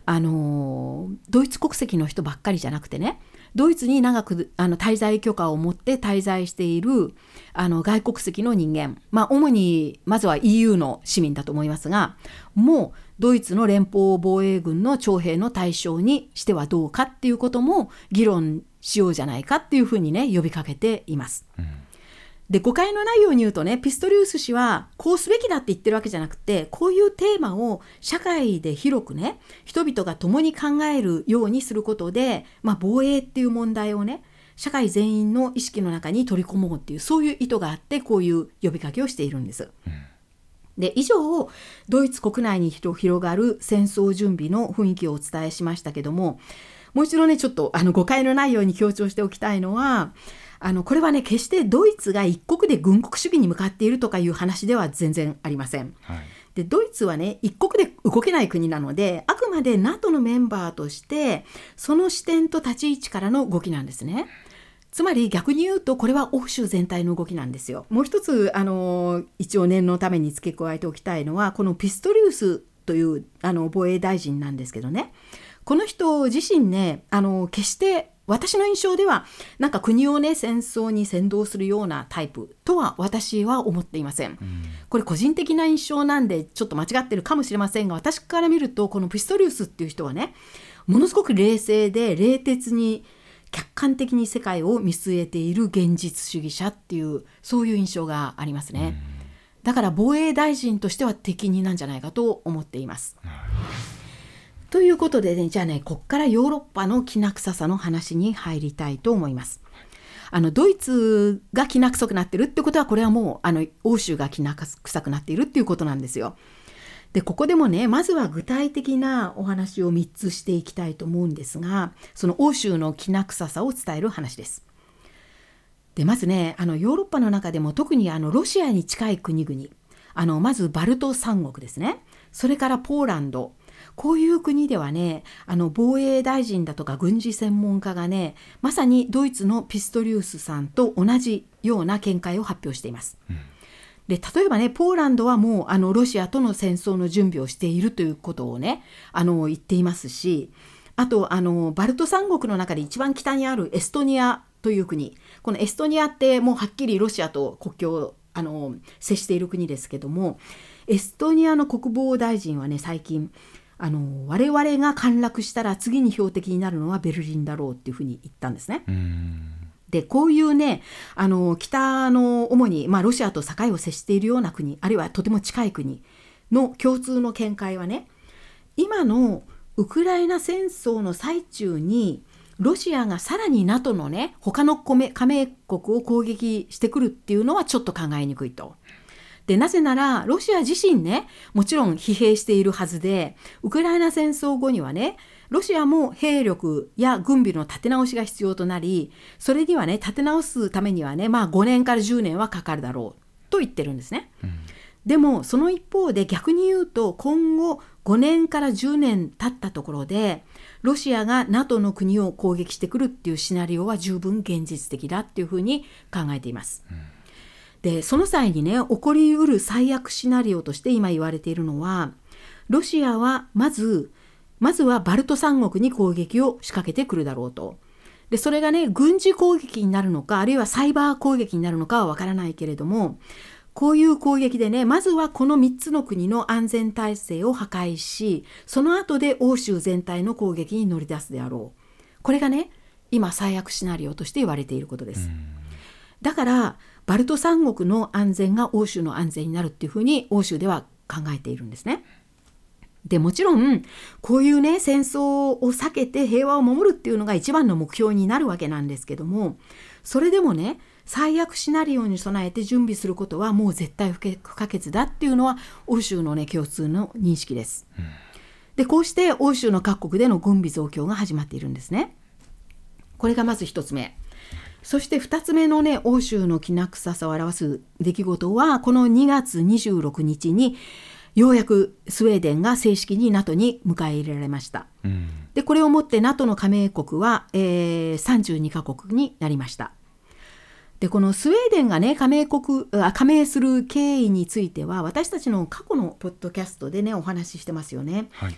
あのドイツ国籍の人ばっかりじゃなくてね、ドイツに長くあの滞在許可を持って滞在しているあの外国籍の人間、まあ、主にまずは イーユー の市民だと思いますが、もうドイツの連邦防衛軍の徴兵の対象にしてはどうかっていうことも議論しようじゃないかっていうふうにね呼びかけています、うん。で誤解のないように言うとね、ピストリウス氏はこうすべきだって言ってるわけじゃなくて、こういうテーマを社会で広くね人々が共に考えるようにすることで、まあ、防衛っていう問題をね社会全員の意識の中に取り込もうっていう、そういう意図があってこういう呼びかけをしているんです、うん。で以上、ドイツ国内に広がる戦争準備の雰囲気をお伝えしましたけども、もう一度ねちょっとあの誤解のないように強調しておきたいのは、あのこれはね決してドイツが一国で軍国主義に向かっているとかいう話では全然ありません、はい。でドイツはね一国で動けない国なので、あくまで ナト のメンバーとしてその視点と立ち位置からの動きなんですね。つまり逆に言うとこれは欧州全体の動きなんですよ。もう一つあの一応念のために付け加えておきたいのは、このピストリウスというあの防衛大臣なんですけどね、この人自身ねあの決して私の印象ではなんか国をね戦争に扇動するようなタイプとは私は思っていません、うん。これ個人的な印象なんでちょっと間違ってるかもしれませんが、私から見るとこのピストリウスっていう人はねものすごく冷静で冷徹に客観的に世界を見据えている現実主義者っていう、そういう印象がありますね、うん。だから防衛大臣としては適任なんじゃないかと思っています、うん。ということでね、じゃあねここからヨーロッパのきな臭さの話に入りたいと思います。あのドイツがきな臭くなってるってことは、これはもうあの欧州がきな臭くなっているっていうことなんですよ。でここでもねまずは具体的なお話をみっつしていきたいと思うんですが、その欧州のきな臭さを伝える話です。でまずねあのヨーロッパの中でも特にあのロシアに近い国々、あのまずバルト三国ですね、それからポーランド、こういう国ではねあの防衛大臣だとか軍事専門家がねまさにドイツのピストリウスさんと同じような見解を発表しています、うん。で例えばねポーランドはもうあのロシアとの戦争の準備をしているということをねあの言っていますし、あとあのバルト三国の中で一番北にあるエストニアという国、このエストニアってもうはっきりロシアと国境をあの接している国ですけども、エストニアの国防大臣はね最近あの我々が陥落したら次に標的になるのはベルリンだろうっていうふうに言ったんですね。うーんでこういうねあの北の主に、まあ、ロシアと境を接しているような国、あるいはとても近い国の共通の見解はね、今のウクライナ戦争の最中にロシアがさらに ナト のね他の加盟国を攻撃してくるっていうのはちょっと考えにくいと。でなぜならロシア自身ねもちろん疲弊しているはずで、ウクライナ戦争後にはねロシアも兵力や軍備の立て直しが必要となり、それにはね立て直すためにはねまあごねんからじゅうねんはかかるだろうと言ってるんですね、うん。でもその一方で逆に言うと今後ごねんからじゅうねん経ったところでロシアが ナト の国を攻撃してくるっていうシナリオは十分現実的だっていうふうに考えています、うん。でその際にね起こりうる最悪シナリオとして今言われているのは、ロシアはまずまずはバルト三国に攻撃を仕掛けてくるだろうと。でそれがね軍事攻撃になるのかあるいはサイバー攻撃になるのかはわからないけれども、こういう攻撃でねまずはこのみっつの国の安全体制を破壊し、その後で欧州全体の攻撃に乗り出すであろう。これがね今最悪シナリオとして言われていることです。だからバルト三国の安全が欧州の安全になるっていうふうに欧州では考えているんですね。でもちろんこういうね戦争を避けて平和を守るっていうのが一番の目標になるわけなんですけども、それでもね最悪シナリオに備えて準備することはもう絶対不可欠だっていうのは欧州のね共通の認識です、うん。でこうして欧州の各国での軍備増強が始まっているんですね。これがまず一つ目。そしてふたつめのね欧州のきな臭さを表す出来事はこのにがつにじゅうろくにちにようやくスウェーデンが正式に ナト に迎え入れられました、うん。でこれをもって ナト の加盟国は、えー、さんじゅうにかこくになりました。でこのスウェーデンがね加盟国あ加盟する経緯については私たちの過去のポッドキャストでねお話ししてますよね、はい。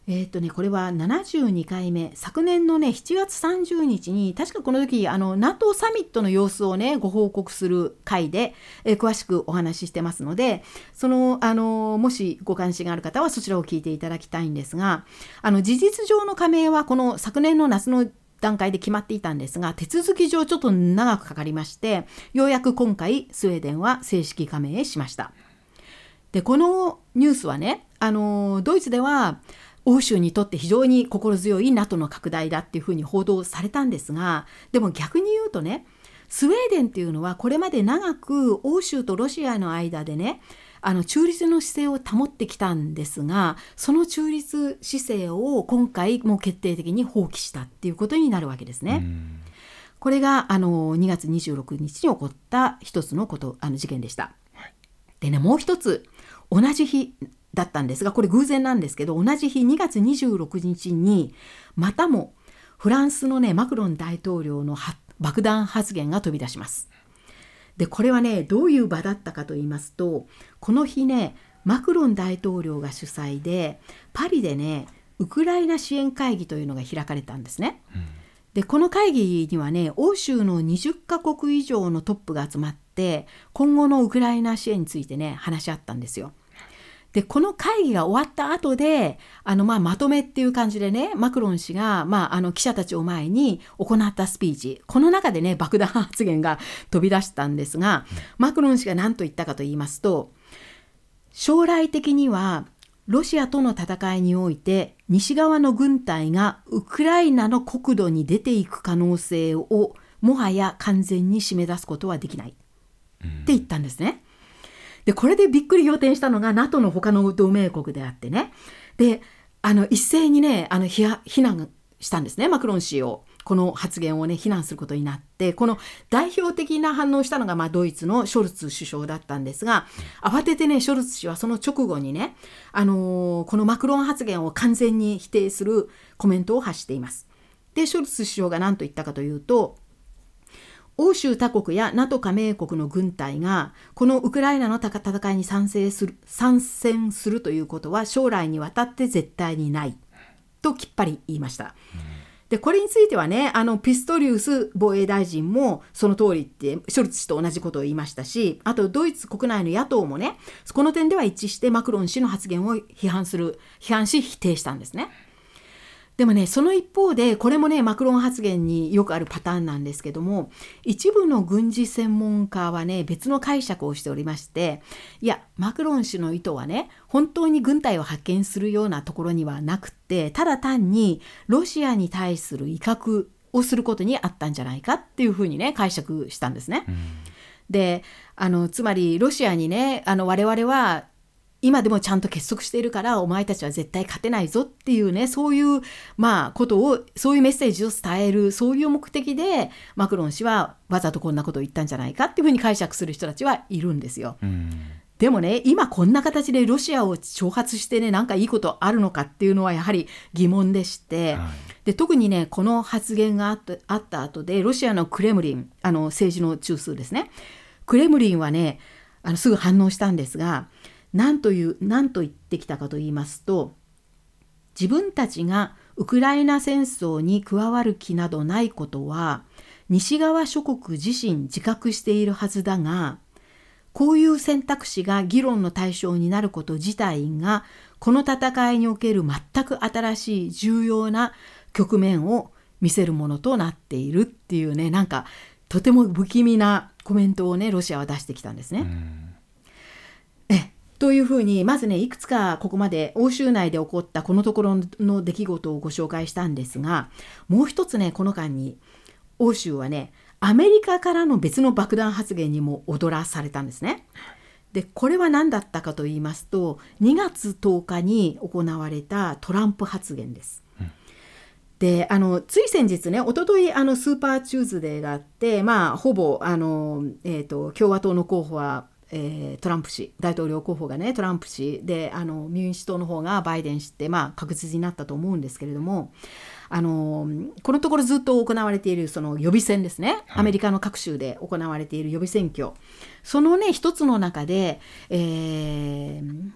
えーっとね、これはななじゅうにかいめ、昨年のねしちがつさんじゅうにちに、確かこの時あの ナトー サミットの様子をねご報告する回で、えー、詳しくお話ししてますので、そのあのもしご関心がある方はそちらを聞いていただきたいんですが、あの事実上の加盟はこの昨年の夏の段階で決まっていたんですが、手続き上ちょっと長くかかりまして、ようやく今回スウェーデンは正式加盟しました。でこのニュースはね、あのドイツでは欧州にとって非常に心強い ナトー の拡大だっていうふうに報道されたんですが、でも逆に言うとね、スウェーデンっていうのはこれまで長く欧州とロシアの間でね、あの中立の姿勢を保ってきたんですが、その中立姿勢を今回もう決定的に放棄したっていうことになるわけですね。これがあのにがつにじゅうろくにちに起こった一つのことあの事件でした。でね、もう一つ同じ日だったんですが、これ偶然なんですけど、同じ日にがつにじゅうろくにちにまたもフランスのねマクロン大統領の爆弾発言が飛び出します。でこれはねどういう場だったかと言いますと、この日ねマクロン大統領が主催でパリでねウクライナ支援会議というのが開かれたんですね、うん、でこの会議にはね欧州のにじゅっかこく以上のトップが集まって今後のウクライナ支援についてね話し合ったんですよ。でこの会議が終わった後であの、まあ、まとめっていう感じでねマクロン氏が、まあ、あの記者たちを前に行ったスピーチ、この中でね爆弾発言が飛び出したんですが、マクロン氏が何と言ったかと言いますと、将来的にはロシアとの戦いにおいて西側の軍隊がウクライナの国土に出ていく可能性をもはや完全に締め出すことはできないって言ったんですね。でこれでびっくり仰天したのが ナトー の他の同盟国であってね、であの一斉にねあの非難したんですね、マクロン氏を。この発言をね非難することになって、この代表的な反応をしたのが、まあ、ドイツのショルツ首相だったんですが、慌ててねショルツ氏はその直後にね、あのー、このマクロン発言を完全に否定するコメントを発しています。でショルツ首相が何と言ったかというと、欧州他国や ナトー 加盟国の軍隊がこのウクライナの戦いに参戦する、参戦するということは将来にわたって絶対にないときっぱり言いました。でこれについてはね、あのピストリウス防衛大臣もその通りってショルツ氏と同じことを言いましたし、あとドイツ国内の野党もねこの点では一致してマクロン氏の発言を批判する批判し否定したんですね。でもねその一方で、これもねマクロン発言によくあるパターンなんですけども、一部の軍事専門家はね別の解釈をしておりまして、いやマクロン氏の意図はね本当に軍隊を派遣するようなところにはなくて、ただ単にロシアに対する威嚇をすることにあったんじゃないかっていうふうにね解釈したんですね、うん、であのつまりロシアにねあの我々は今でもちゃんと結束しているからお前たちは絶対勝てないぞっていうね、そういうまあことを、そういうメッセージを伝える、そういう目的でマクロン氏はわざとこんなことを言ったんじゃないかっていうふうに解釈する人たちはいるんですよ、うん、でもね今こんな形でロシアを挑発してねなんかいいことあるのかっていうのはやはり疑問でして、はい、で特にねこの発言があった、あった後でロシアのクレムリン、あの政治の中枢ですね、クレムリンはねあのすぐ反応したんですが、何という、何と言ってきたかと言いますと、自分たちがウクライナ戦争に加わる気などないことは西側諸国自身自覚しているはずだが、こういう選択肢が議論の対象になること自体がこの戦いにおける全く新しい重要な局面を見せるものとなっているっていうね、なんかとても不気味なコメントをねロシアは出してきたんですね。えというふうにまずねいくつかここまで欧州内で起こったこのところの出来事をご紹介したんですが、もう一つねこの間に欧州はねアメリカからの別の爆弾発言にも踊らされたんですね。でこれは何だったかと言いますと、にがつとおかに行われたトランプ発言です。うん、であのつい先日ね、おとといあのスーパーチューズデーがあって、まあほぼあの、えーと、共和党の候補はえー、トランプ氏、大統領候補がねトランプ氏で、あの民主党の方がバイデン氏って、まあ、確実になったと思うんですけれども、あのこのところずっと行われているその予備選ですね、はい、アメリカの各州で行われている予備選挙、そのね一つの中で、えー、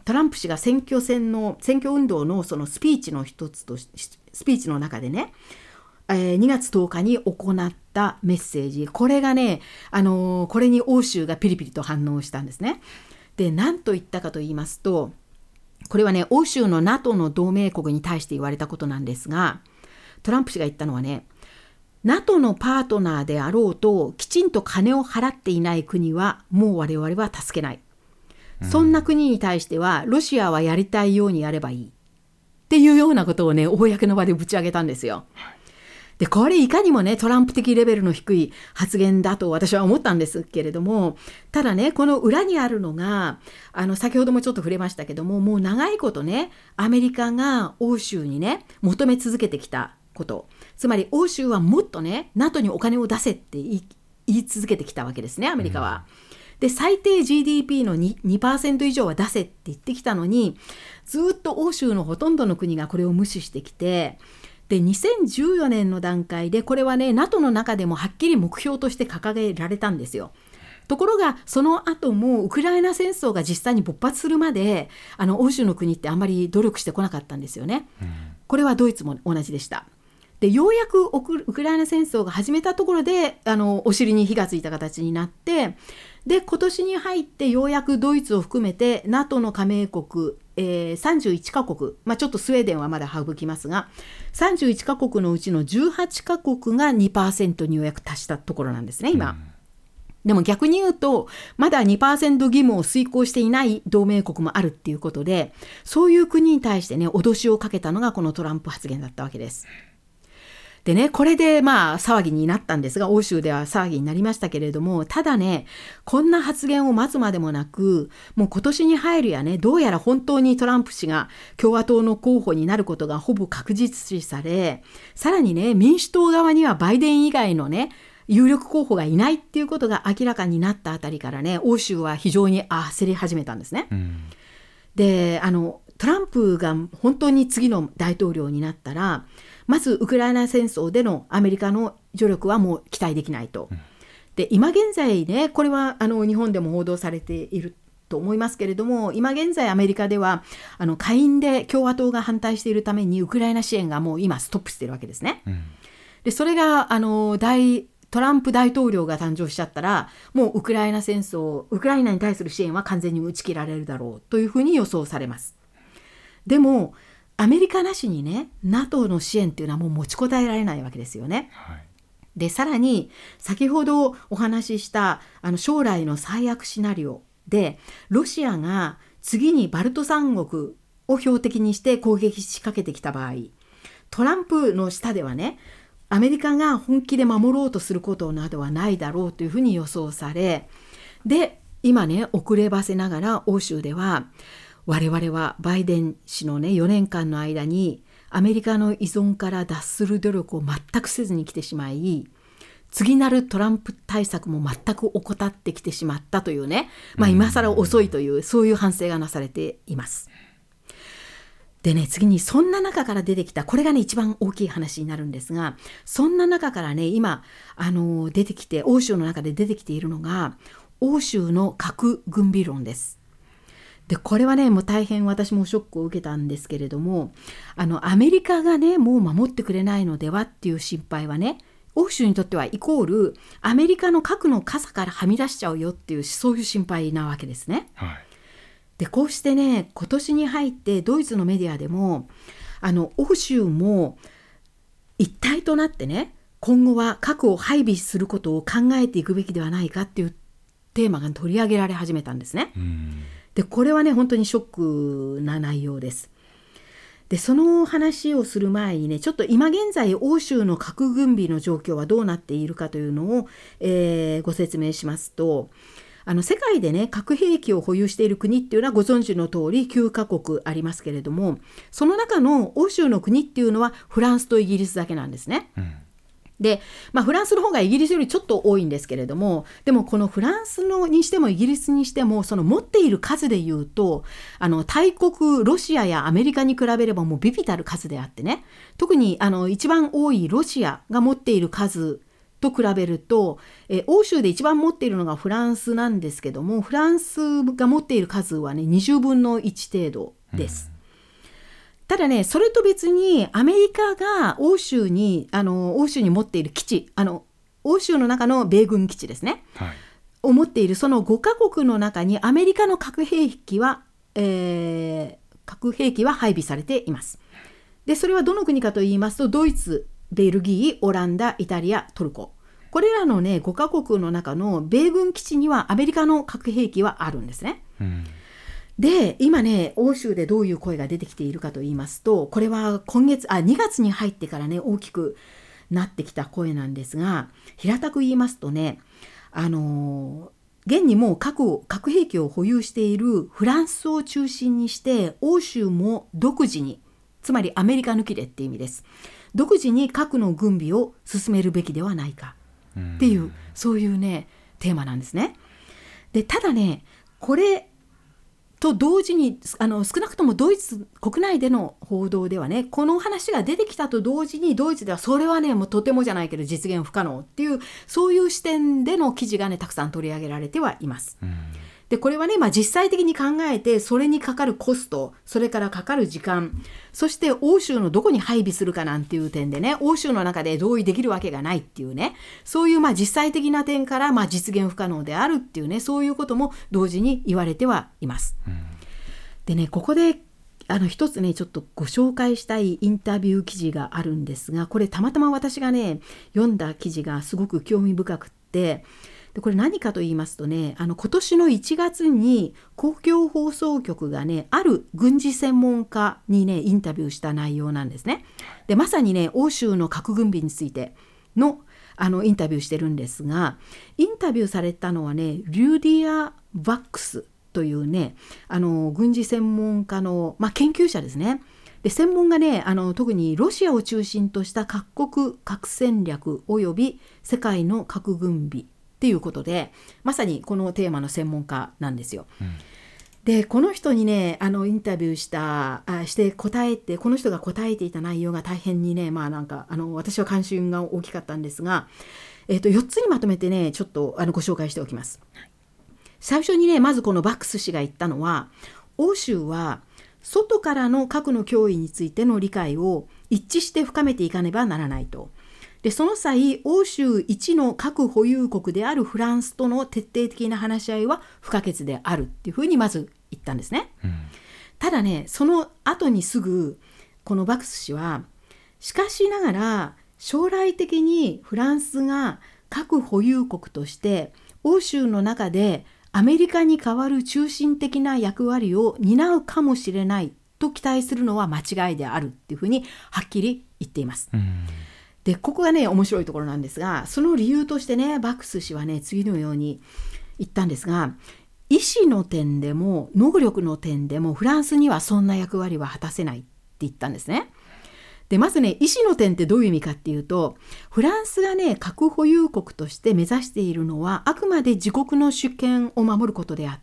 トランプ氏が選挙戦の選挙運動のそのスピーチの一つとしスピーチの中でね、えー、にがつとおかに行ったメッセージ、これがね、あのー、これに欧州がピリピリと反応したんですね。で、何と言ったかと言いますと、これはね、欧州の ナトー の同盟国に対して言われたことなんですが、トランプ氏が言ったのはね、ナトー のパートナーであろうときちんと金を払っていない国はもう我々は助けない、うん、そんな国に対してはロシアはやりたいようにやればいいっていうようなことをね、公の場でぶち上げたんですよ。で、これいかにもね、トランプ的レベルの低い発言だと私は思ったんですけれども、ただね、この裏にあるのが、あの先ほどもちょっと触れましたけども、もう長いことね、アメリカが欧州にね求め続けてきたこと、つまり欧州はもっとね ナトー にお金を出せって言い、言い続けてきたわけですね、アメリカは、うん、で最低 ジーディーピー の に, にパーセント以上は出せって言ってきたのに、ずっと欧州のほとんどの国がこれを無視してきて、でにせんじゅうよねんの段階でこれはね ナトー の中でもはっきり目標として掲げられたんですよ。ところがその後もウクライナ戦争が実際に勃発するまで、あの欧州の国ってあんまり努力してこなかったんですよね、うん、これはドイツも同じでした。でようやくウクライナ戦争が始めたところであのお尻に火がついた形になって、で今年に入ってようやくドイツを含めて ナトー の加盟国、えー、さんじゅういちカ国、まあ、ちょっとスウェーデンはまだ省きますが、さんじゅういちカ国のうちのじゅうはちカ国が にパーセント にようやく達したところなんですね今、うん、でも逆に言うとまだ にパーセント 義務を遂行していない同盟国もあるっていうことで、そういう国に対してね脅しをかけたのがこのトランプ発言だったわけです。でね、これでまあ騒ぎになったんですが、欧州では騒ぎになりましたけれども、ただね、こんな発言を待つまでもなく、もう今年に入るやね、どうやら本当にトランプ氏が共和党の候補になることがほぼ確実視され、さらにね、民主党側にはバイデン以外のね、有力候補がいないっていうことが明らかになったあたりからね、欧州は非常に焦り始めたんですね。うん、で、あの、トランプが本当に次の大統領になったら、まずウクライナ戦争でのアメリカの助力はもう期待できないと。で今現在ね、これはあの日本でも報道されていると思いますけれども、今現在アメリカではあの下院で共和党が反対しているためにウクライナ支援がもう今ストップしているわけですね。でそれがあの大トランプ大統領が誕生しちゃったら、もうウクライナ戦争、ウクライナに対する支援は完全に打ち切られるだろうというふうに予想されます。でもアメリカなしにね ナトー の支援っていうのはもう持ちこたえられないわけですよね、はい、でさらに先ほどお話ししたあの将来の最悪シナリオで、ロシアが次にバルト三国を標的にして攻撃しかけてきた場合、トランプの下ではねアメリカが本気で守ろうとすることなどはないだろうというふうに予想され、で今ね遅ればせながら欧州では我々はバイデン氏のねよねんかんの間にアメリカの依存から脱する努力を全くせずに来てしまい、次なるトランプ対策も全く怠ってきてしまったというね、まあ、今更遅いというそういう反省がなされています。でね、次にそんな中から出てきた、これがね一番大きい話になるんですが、そんな中からね今あの出てきて欧州の中で出てきているのが欧州の核軍備論です。でこれはねもう大変私もショックを受けたんですけれども、あのアメリカがねもう守ってくれないのではっていう心配はね、欧州にとってはイコールアメリカの核の傘からはみ出しちゃうよっていう、そういう心配なわけですね、はい、でこうしてね今年に入ってドイツのメディアでもあの欧州も一体となってね今後は核を配備することを考えていくべきではないかっていうテーマが取り上げられ始めたんですね。うんでこれはね本当にショックな内容です。でその話をする前にね、ちょっと今現在欧州の核軍備の状況はどうなっているかというのを、えー、ご説明しますと、あの世界でね核兵器を保有している国っていうのはご存知の通りきゅうカ国ありますけれども、その中の欧州の国っていうのはフランスとイギリスだけなんですね、うんでまあ、フランスの方がイギリスよりちょっと多いんですけれども、でもこのフランスのにしてもイギリスにしてもその持っている数でいうとあの大国ロシアやアメリカに比べればもうビビたる数であってね、特にあの一番多いロシアが持っている数と比べると、えー、欧州で一番持っているのがフランスなんですけども、フランスが持っている数はねにじゅうぶんのいち程度です、うん、ただねそれと別にアメリカが欧州にあの欧州に持っている基地、あの欧州の中の米軍基地ですね、はい、を持っているそのごカ国の中にアメリカの核兵器は、えー、核兵器は配備されています。でそれはどの国かと言いますと、ドイツ、ベルギー、オランダ、イタリア、トルコ、これらのねごカ国の中の米軍基地にはアメリカの核兵器はあるんですね、うん、で今ね欧州でどういう声が出てきているかと言いますと、これは今月あにがつに入ってからね大きくなってきた声なんですが、平たく言いますとね、あの現にもう 核, 核兵器を保有しているフランスを中心にして欧州も独自に、つまりアメリカ抜きでって意味です、独自に核の軍備を進めるべきではないかっていう、うそういうねテーマなんですね。でただねこれと同時にあの少なくともドイツ国内での報道ではね、この話が出てきたと同時にドイツではそれはねもうとてもじゃないけど実現不可能っていう、そういう視点での記事がねたくさん取り上げられてはいます。うんでこれはね、まあ、実際的に考えてそれにかかるコスト、それからかかる時間、そして欧州のどこに配備するかなんていう点でね、欧州の中で同意できるわけがないっていうね、そういうまあ実際的な点からまあ実現不可能であるっていうね、そういうことも同時に言われてはいます、うん、でねここであの一つねちょっとご紹介したいインタビュー記事があるんですが、これたまたま私がね読んだ記事がすごく興味深くって、でこれ何かと言いますとね、あの今年のいちがつに公共放送局がねある軍事専門家にねインタビューした内容なんですね。でまさにね欧州の核軍備についてのあのインタビューしてるんですが、インタビューされたのはねリュディア・バックスというねあの軍事専門家の、まあ、研究者ですね。で専門がねあの特にロシアを中心とした各国核戦略および世界の核軍備っていうことで、まさにこのテーマの専門家なんですよ、うん、でこの人にねあのインタビューしたあして答えて、この人が答えていた内容が大変にねまあなんかあの私は関心が大きかったんですが、えー、とよっつにまとめてねちょっとあのご紹介しておきます。最初にねまずこのバックス氏が言ったのは、欧州は外からの核の脅威についての理解を一致して深めていかねばならないと。でその際、欧州一の核保有国であるフランスとの徹底的な話し合いは不可欠であるっていうふうにまず言ったんですね、うん、ただねその後にすぐこのバクス氏は、しかしながら将来的にフランスが核保有国として欧州の中でアメリカに代わる中心的な役割を担うかもしれないと期待するのは間違いであるっていうふうにはっきり言っています、うん、でここがね面白いところなんですが、その理由としてねバックス氏はね次のように言ったんですが、意思の点でも能力の点でもフランスにはそんな役割は果たせないって言ったんですね。でまずね意思の点ってどういう意味かっていうと、フランスがね核保有国として目指しているのはあくまで自国の主権を守ることであって、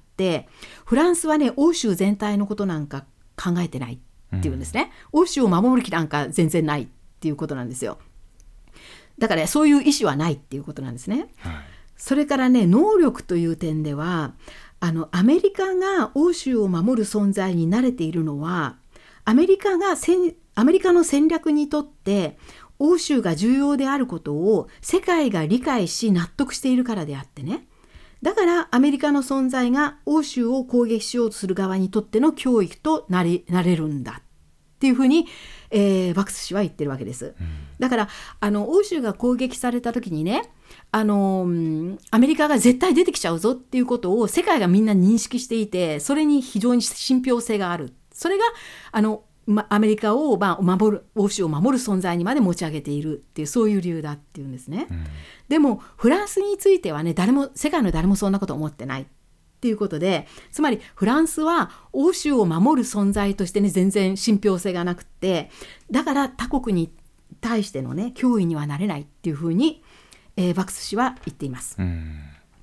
フランスはね欧州全体のことなんか考えてないっていうんですね、うん、欧州を守る気なんか全然ないっていうことなんですよ。だから、ね、そういう意思はないっていうことなんですね、はい、それからね能力という点では、あのアメリカが欧州を守る存在に慣れているのは、アメリカが戦アメリカの戦略にとって欧州が重要であることを世界が理解し納得しているからであってね、だからアメリカの存在が欧州を攻撃しようとする側にとっての脅威となり、なれるんだっていうふうに、えー、バクス氏は言ってるわけです、うん、だからあの欧州が攻撃された時にね、あのアメリカが絶対出てきちゃうぞっていうことを世界がみんな認識していて、それに非常に信憑性がある。それがあのま、アメリカを、まあ、守る欧州を守る存在にまで持ち上げているっていう、そういう理由だっていうんですね、うん、でもフランスについてはね誰も世界の誰もそんなこと思ってないっていうことで、つまりフランスは欧州を守る存在としてね全然信憑性がなくって、だから他国に対してのね脅威にはなれないっていうふうに、えー、バクス氏は言っています、うん、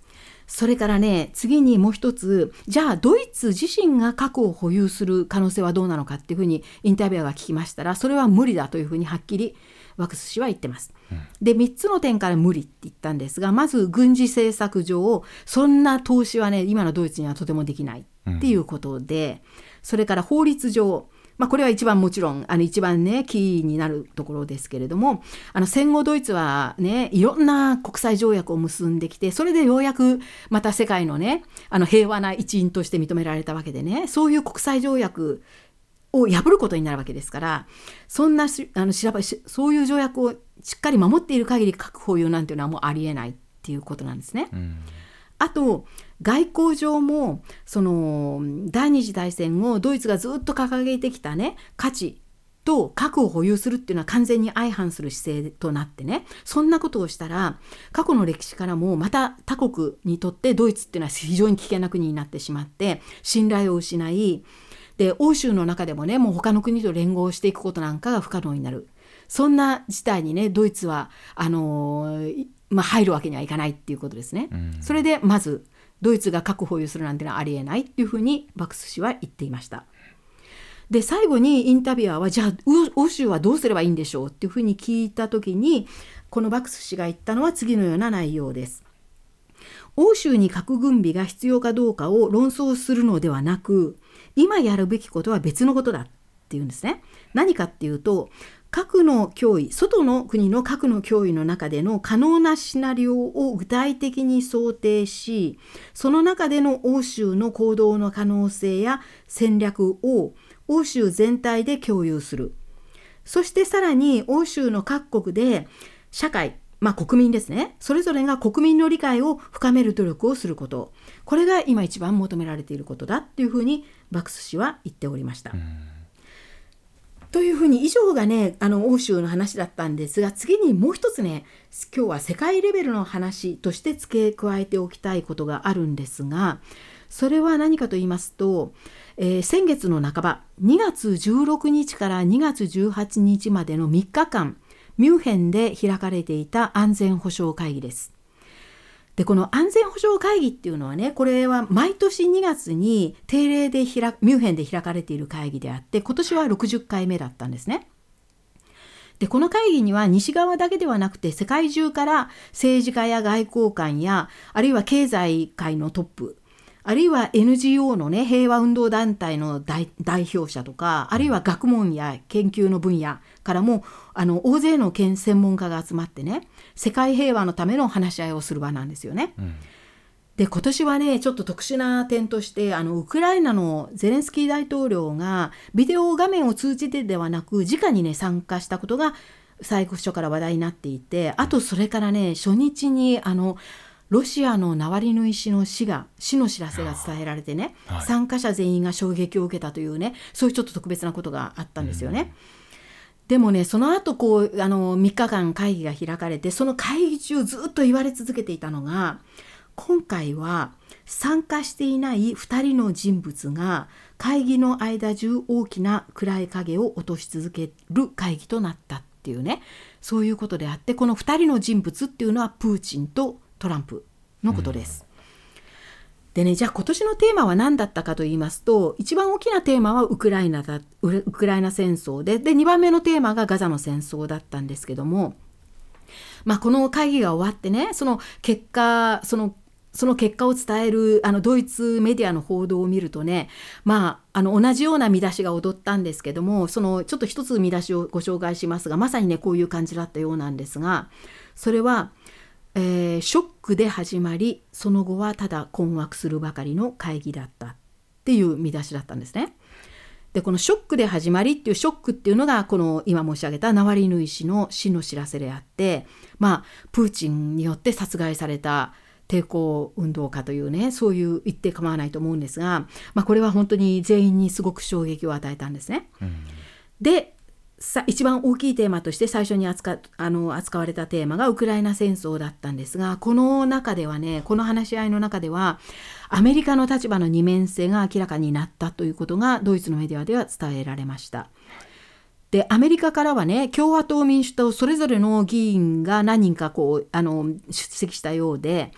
それからね、次にもう一つ、じゃあドイツ自身が核を保有する可能性はどうなのかっていうふうにインタビュアーが聞きましたら、それは無理だというふうにはっきりワクス氏は言ってます。うん、でみっつの点から無理って言ったんですが、まず軍事政策上そんな投資はね今のドイツにはとてもできないっていうことで、うん、それから法律上、まあ、これは一番もちろんあの一番ねキーになるところですけれども、あの戦後ドイツはねいろんな国際条約を結んできて、それでようやくまた世界のねあの平和な一員として認められたわけでね、そういう国際条約を破ることになるわけですから、そんなしあのしらばしそういう条約をしっかり守っている限り核保有なんていうのはもうありえないっていうことなんですね。うん、あと外交上もその第二次大戦後ドイツがずっと掲げてきたね価値と核を保有するっていうのは完全に相反する姿勢となってね、そんなことをしたら過去の歴史からもまた他国にとってドイツっていうのは非常に危険な国になってしまって信頼を失い、で欧州の中でもねもう他の国と連合していくことなんかが不可能になる、そんな事態にねドイツはあのーまあ、入るわけにはいかないっていうことですね。うん、それでまずドイツが核保有するなんてのはありえないっていうふうにバクス氏は言っていました。で最後にインタビュアーはじゃあ欧州はどうすればいいんでしょうっていうふうに聞いた時に、このバクス氏が言ったのは次のような内容です。欧州に核軍備が必要かどうかを論争するのではなく、今やるべきことは別のことだっていうんですね。何かっていうと、核の脅威、外の国の核の脅威の中での可能なシナリオを具体的に想定し、その中での欧州の行動の可能性や戦略を欧州全体で共有する。そしてさらに欧州の各国で社会、まあ国民ですね、それぞれが国民の理解を深める努力をすること、これが今一番求められていることだっていうふうにバクス氏は言っておりました。というふうに以上がねあの欧州の話だったんですが、次にもう一つね今日は世界レベルの話として付け加えておきたいことがあるんですが、それは何かと言いますと、えー、先月の半ばにがつじゅうろくにちからにがつじゅうはちにちまでのみっかかんミュンヘンで開かれていた安全保障会議です。でこの安全保障会議っていうのはね、これは毎年にがつに定例で開ミュンヘンで開かれている会議であって、今年はろくじゅっかいめだったんですね。でこの会議には西側だけではなくて世界中から政治家や外交官やあるいは経済界のトップ、あるいは エヌジーオー のね平和運動団体の 代, 代表者とか、あるいは学問や研究の分野からもあの大勢の専門家が集まってね世界平和のための話し合いをする場なんですよね。うん、で今年はねちょっと特殊な点として、あのウクライナのゼレンスキー大統領がビデオ画面を通じてではなく直にね参加したことが最初から話題になっていて、あとそれからね初日にあのロシアのナワリヌイ氏の死が死の知らせが伝えられてね、はい、参加者全員が衝撃を受けたというね、そういうちょっと特別なことがあったんですよね。うん、でもねその後こうあのみっかかん会議が開かれて、その会議中ずっと言われ続けていたのが、今回は参加していないふたりの人物が会議の間中大きな暗い影を落とし続ける会議となったっていうね、そういうことであって、このふたりの人物っていうのはプーチンとトランプのことです。うん、でね、じゃあ今年のテーマは何だったかと言いますと、一番大きなテーマはウクライナだ、ウクライナ戦争で、でにばんめのテーマがガザの戦争だったんですけども、まあ、この会議が終わってね、その結果そのその結果を伝えるあのドイツメディアの報道を見るとね、まあ、あの同じような見出しが踊ったんですけども、そのちょっと一つ見出しをご紹介しますが、まさにねこういう感じだったようなんですが、それはえー、ショックで始まり、その後はただ困惑するばかりの会議だったっていう見出しだったんですね。でこのショックで始まりっていうショックっていうのがこの今申し上げたナワリヌイ氏の死の知らせであって、まあプーチンによって殺害された抵抗運動家というね、そういう言って構わないと思うんですが、まあ、これは本当に全員にすごく衝撃を与えたんですね。うん、でさ一番大きいテーマとして最初に 扱, あの扱われたテーマがウクライナ戦争だったんですが、この中ではね、この話し合いの中ではアメリカの立場の二面性が明らかになったということがドイツのメディアでは伝えられました。でアメリカからはね、共和党民主党それぞれの議員が何人かこうあの出席したようで、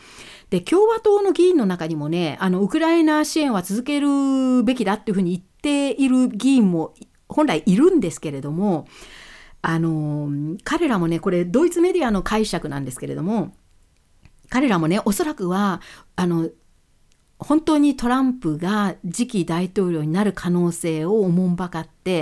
で共和党の議員の中にもね、あのウクライナ支援は続けるべきだっていうふうに言っている議員も本来いるんですけれども、あの彼らもね、これドイツメディアの解釈なんですけれども、彼らもねおそらくはあの本当にトランプが次期大統領になる可能性をおもんばかって、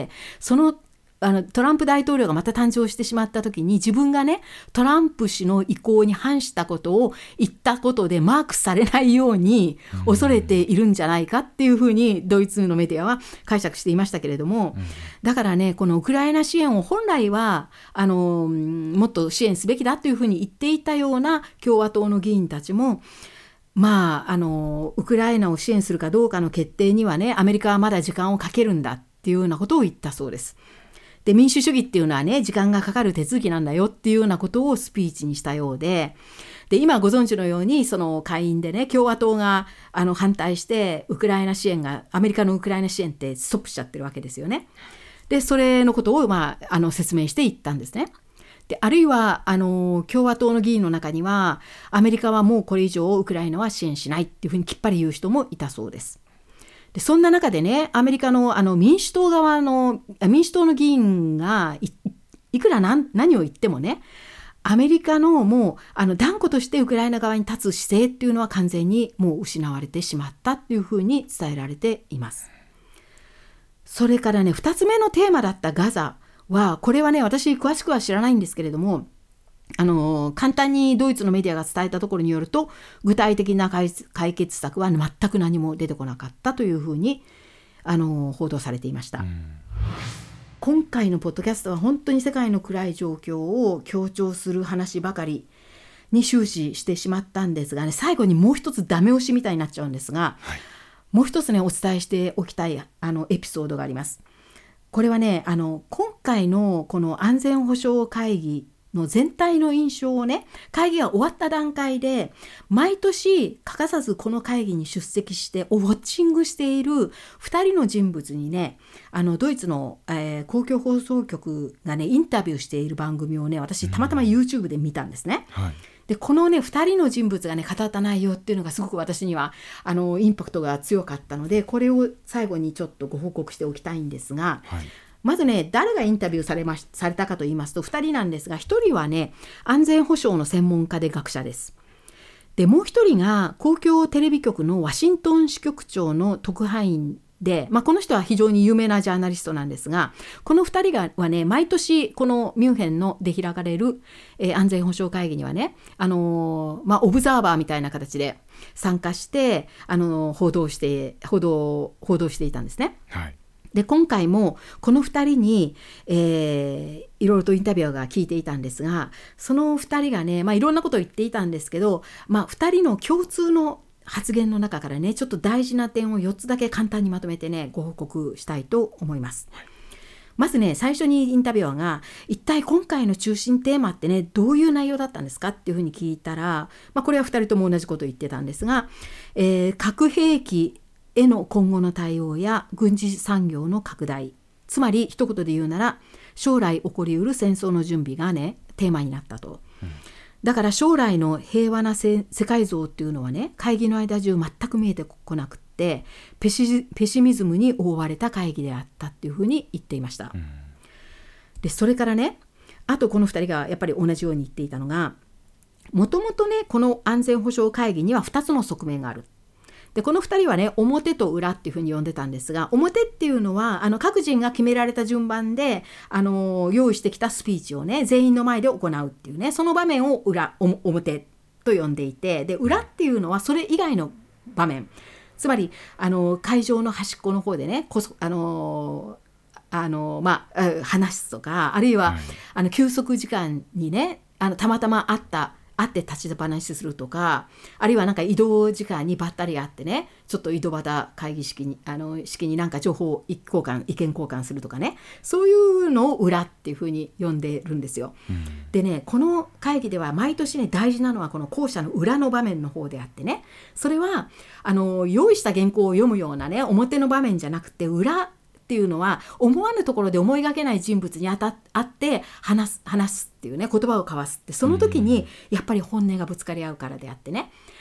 そのあのトランプ大統領がまた誕生してしまった時に、自分がねトランプ氏の意向に反したことを言ったことでマークされないように恐れているんじゃないかっていうふうにドイツのメディアは解釈していましたけれども、だからねこのウクライナ支援を本来はあのもっと支援すべきだというふうに言っていたような共和党の議員たちも、まああのウクライナを支援するかどうかの決定にはねアメリカはまだ時間をかけるんだっていうようなことを言ったそうです。で民主主義っていうのはね時間がかかる手続きなんだよっていうようなことをスピーチにしたようで、で今ご存知のようにその下院でね共和党があの反対してウクライナ支援がアメリカのウクライナ支援ってストップしちゃってるわけですよね。でそれのことを、まあ、あの説明していったんですね。であるいはあの共和党の議員の中にはアメリカはもうこれ以上ウクライナは支援しないっていうふうにきっぱり言う人もいたそうです。でそんな中でねアメリカ の, あの民主党側の民主党の議員が い, いくら 何, 何を言ってもねアメリカのもうあの断固としてウクライナ側に立つ姿勢っていうのは完全にもう失われてしまったっていうふうに伝えられています。それからねふたつめのテーマだったガザは、これはね私詳しくは知らないんですけれども、あの簡単にドイツのメディアが伝えたところによると、具体的な 解, 解決策は全く何も出てこなかったというふうにあの報道されていました。今回のポッドキャストは本当に世界の暗い状況を強調する話ばかりに終始してしまったんですがね、最後にもう一つダメ押しみたいになっちゃうんですが、はい、もう一つねお伝えしておきたいあのエピソードがあります。これはねあの今回のこの安全保障会議の全体の印象をね、会議が終わった段階で毎年欠かさずこの会議に出席してウォッチングしているふたりの人物にね、あのドイツの、えー、公共放送局がねインタビューしている番組をね私たまたま YouTube で見たんですね、うんはい、でこのねふたりの人物がね語った内容っていうのがすごく私にはあのインパクトが強かったので、これを最後にちょっとご報告しておきたいんですが、はいまずね誰がインタビューされまし、されたかと言いますとふたりなんですが、ひとりはね安全保障の専門家で学者です。でもうひとりが公共テレビ局のワシントン支局長の特派員で、まあ、この人は非常に有名なジャーナリストなんですが、このふたりがはね毎年このミュンヘンので開かれる、えー、安全保障会議にはね、あのーまあ、オブザーバーみたいな形で参加して、あのー、報道して報道報道していたんですね。はいで今回もこのふたりに、えー、いろいろとインタビュアーが聞いていたんですが、そのふたりがね、まあ、いろんなことを言っていたんですけど、まあ、ふたりの共通の発言の中からねちょっと大事な点をよっつだけ簡単にまとめてねご報告したいと思います。はい、まずね最初にインタビュアーが一体今回の中心テーマってねどういう内容だったんですかっていうふうに聞いたら、まあ、これはふたりとも同じことを言ってたんですが、えー、核兵器への今後の対応や軍事産業の拡大、つまり一言で言うなら将来起こりうる戦争の準備がねテーマになったと、うん、だから将来の平和な世界像っていうのはね会議の間中全く見えてこなくってペシ、ペシミズムに覆われた会議であったっていうふうに言っていました。うん、でそれからねあとこのふたりがやっぱり同じように言っていたのが、もともとねこの安全保障会議にはふたつの側面がある。でこのふたりはね表と裏っていうふうに呼んでたんですが、表っていうのはあの各人が決められた順番であの用意してきたスピーチをね全員の前で行うっていうね、その場面を裏表と呼んでいて、で裏っていうのはそれ以外の場面、つまりあの会場の端っこの方でねこそあのあの、まあ、話すとか、あるいは、はい、あの休息時間にねあのたまたま会った会って立ち話するとか、あるいはなんか移動時間にばったり会ってねちょっと井戸端会議式にあの式になんか情報交換意見交換するとかね、そういうのを裏っていうふうに呼んでるんですよ。うん、でねこの会議では毎年ね大事なのはこの校舎の裏の場面の方であってね、それはあの用意した原稿を読むようなね表の場面じゃなくて、裏っていうのは思わぬところで思いがけない人物に当たって話す、話すっていうね言葉を交わすって、その時にやっぱり本音がぶつかり合うからであってね。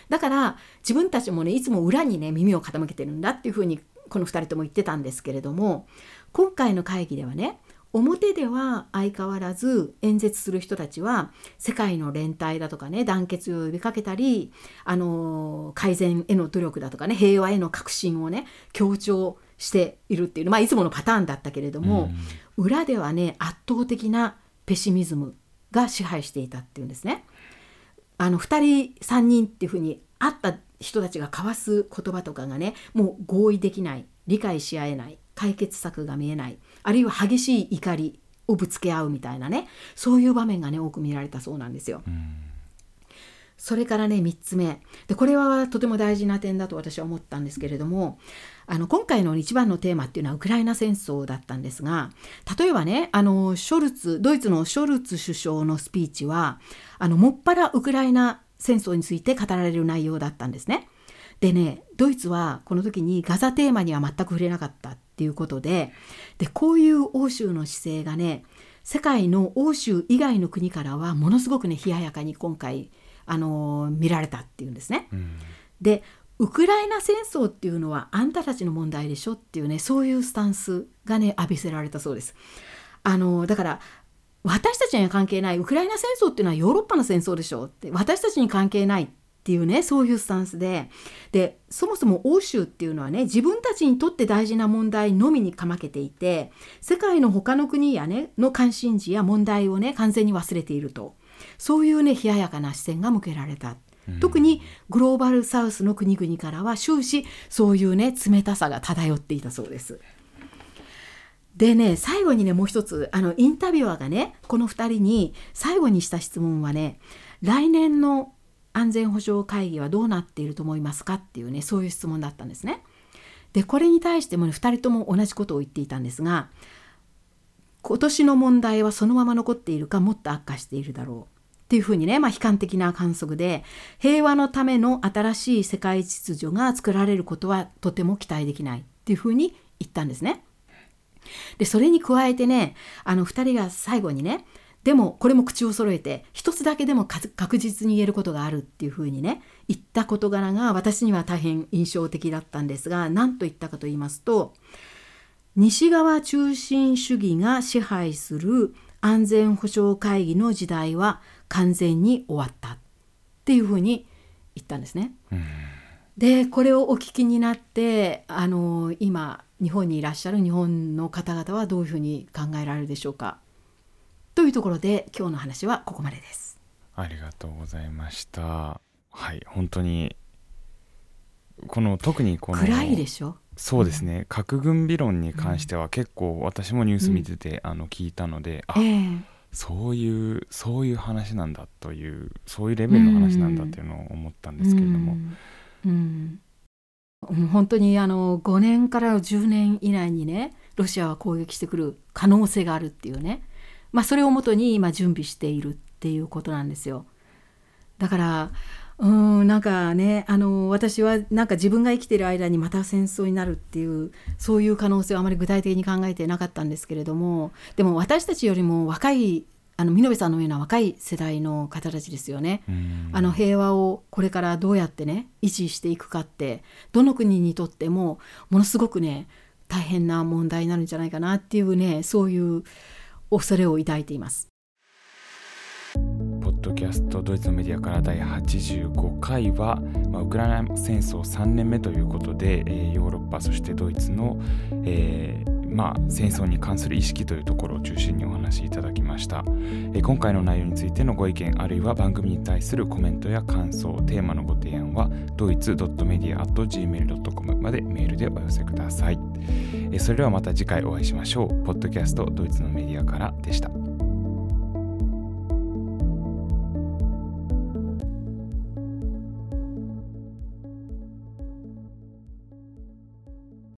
だから自分たちもねいつも裏にね耳を傾けてるんだっていうふうにこのふたりとも言ってたんですけれども、今回の会議ではね、表では相変わらず演説する人たちは世界の連帯だとかね、団結を呼びかけたり、あの改善への努力だとかね、平和への革新をね強調しているっていう、まあ、いつものパターンだったけれども、うん、裏ではね圧倒的なペシミズムが支配していたっていうんですね。あのふたりさんにんっていうふうに会った人たちが交わす言葉とかがね、もう合意できない、理解し合えない、解決策が見えない、あるいは激しい怒りをぶつけ合うみたいなね、そういう場面がね多く見られたそうなんですよ。うん、それからねみっつめで、これはとても大事な点だと私は思ったんですけれども、あの今回の一番のテーマっていうのはウクライナ戦争だったんですが、例えばね、あのショルツドイツのショルツ首相のスピーチはあのもっぱらウクライナ戦争について語られる内容だったんですね。でね、ドイツはこの時にガザテーマには全く触れなかったっていうことで、でこういう欧州の姿勢がね、世界の欧州以外の国からはものすごくね冷ややかに今回あの見られたっていうんですね。うん、でウクライナ戦争っていうのはあんたたちの問題でしょっていうね、そういうスタンスがね浴びせられたそうです。あのだから私たちには関係ない、ウクライナ戦争っていうのはヨーロッパの戦争でしょって、私たちに関係ないっていうね、そういうスタンスで、でそもそも欧州っていうのはね、自分たちにとって大事な問題のみにかまけていて、世界の他の国やねの関心事や問題をね完全に忘れていると、そういうね冷ややかな視線が向けられた。特にグローバルサウスの国々からは終始そういうね冷たさが漂っていたそうです。でね、最後にねもう一つ、あのインタビュアーがねこのふたりに最後にした質問はね、来年の安全保障会議はどうなっていると思いますかっていうね、そういう質問だったんですね。でこれに対してもねふたりとも同じことを言っていたんですが、今年の問題はそのまま残っているかもっと悪化しているだろうっていうふうにね、まあ、悲観的な観測で、平和のための新しい世界秩序が作られることはとても期待できないっていうふうに言ったんですね。でそれに加えてね、あのふたりが最後にね、でもこれも口を揃えて一つだけでも確実に言えることがあるっていうふうにね言った事柄が私には大変印象的だったんですが、何と言ったかと言いますと、西側中心主義が支配する安全保障会議の時代は完全に終わったっていうふうに言ったんですね。うん、でこれをお聞きになってあの今日本にいらっしゃる日本の方々はどういうふうに考えられるでしょうかというところで、今日の話はここまでです。 ありがとうございました。はい、本当にこの特にこの暗いでしょ。 そうですね、うん、核軍備論に関しては結構私もニュース見てて、うん、あの聞いたので、あ、えー、そういうそういう話なんだという、そういうレベルの話なんだっていうのを思ったんですけれども、 うんうん、本当にあのごねんからじゅうねん以内にねロシアは攻撃してくる可能性があるっていうね、まあ、それをもとに今準備しているっていうことなんですよ。だからうーんなんかね、あの私はなんか自分が生きている間にまた戦争になるっていうそういう可能性はあまり具体的に考えてなかったんですけれども、でも私たちよりも若いあの美濃部さんのような若い世代の方たちですよね。あの平和をこれからどうやってね維持していくかってどの国にとってもものすごくね大変な問題になるんじゃないかなっていうね、そういう恐れを抱いています。 ポッドキャストドイツのメディアからだいはちじゅうごかいは、まあ、ウクライナ戦争さんねんめということで、えー、ヨーロッパそしてドイツの、えーまあ、戦争に関する意識というところを中心にお話しいただきました。えー、今回の内容についてのご意見あるいは番組に対するコメントや感想、テーマのご提案はドイツ .media アット ジーメール ドットコム までメールでお寄せください。えー、それではまた次回お会いしましょう。ポッドキャストドイツのメディアからでした。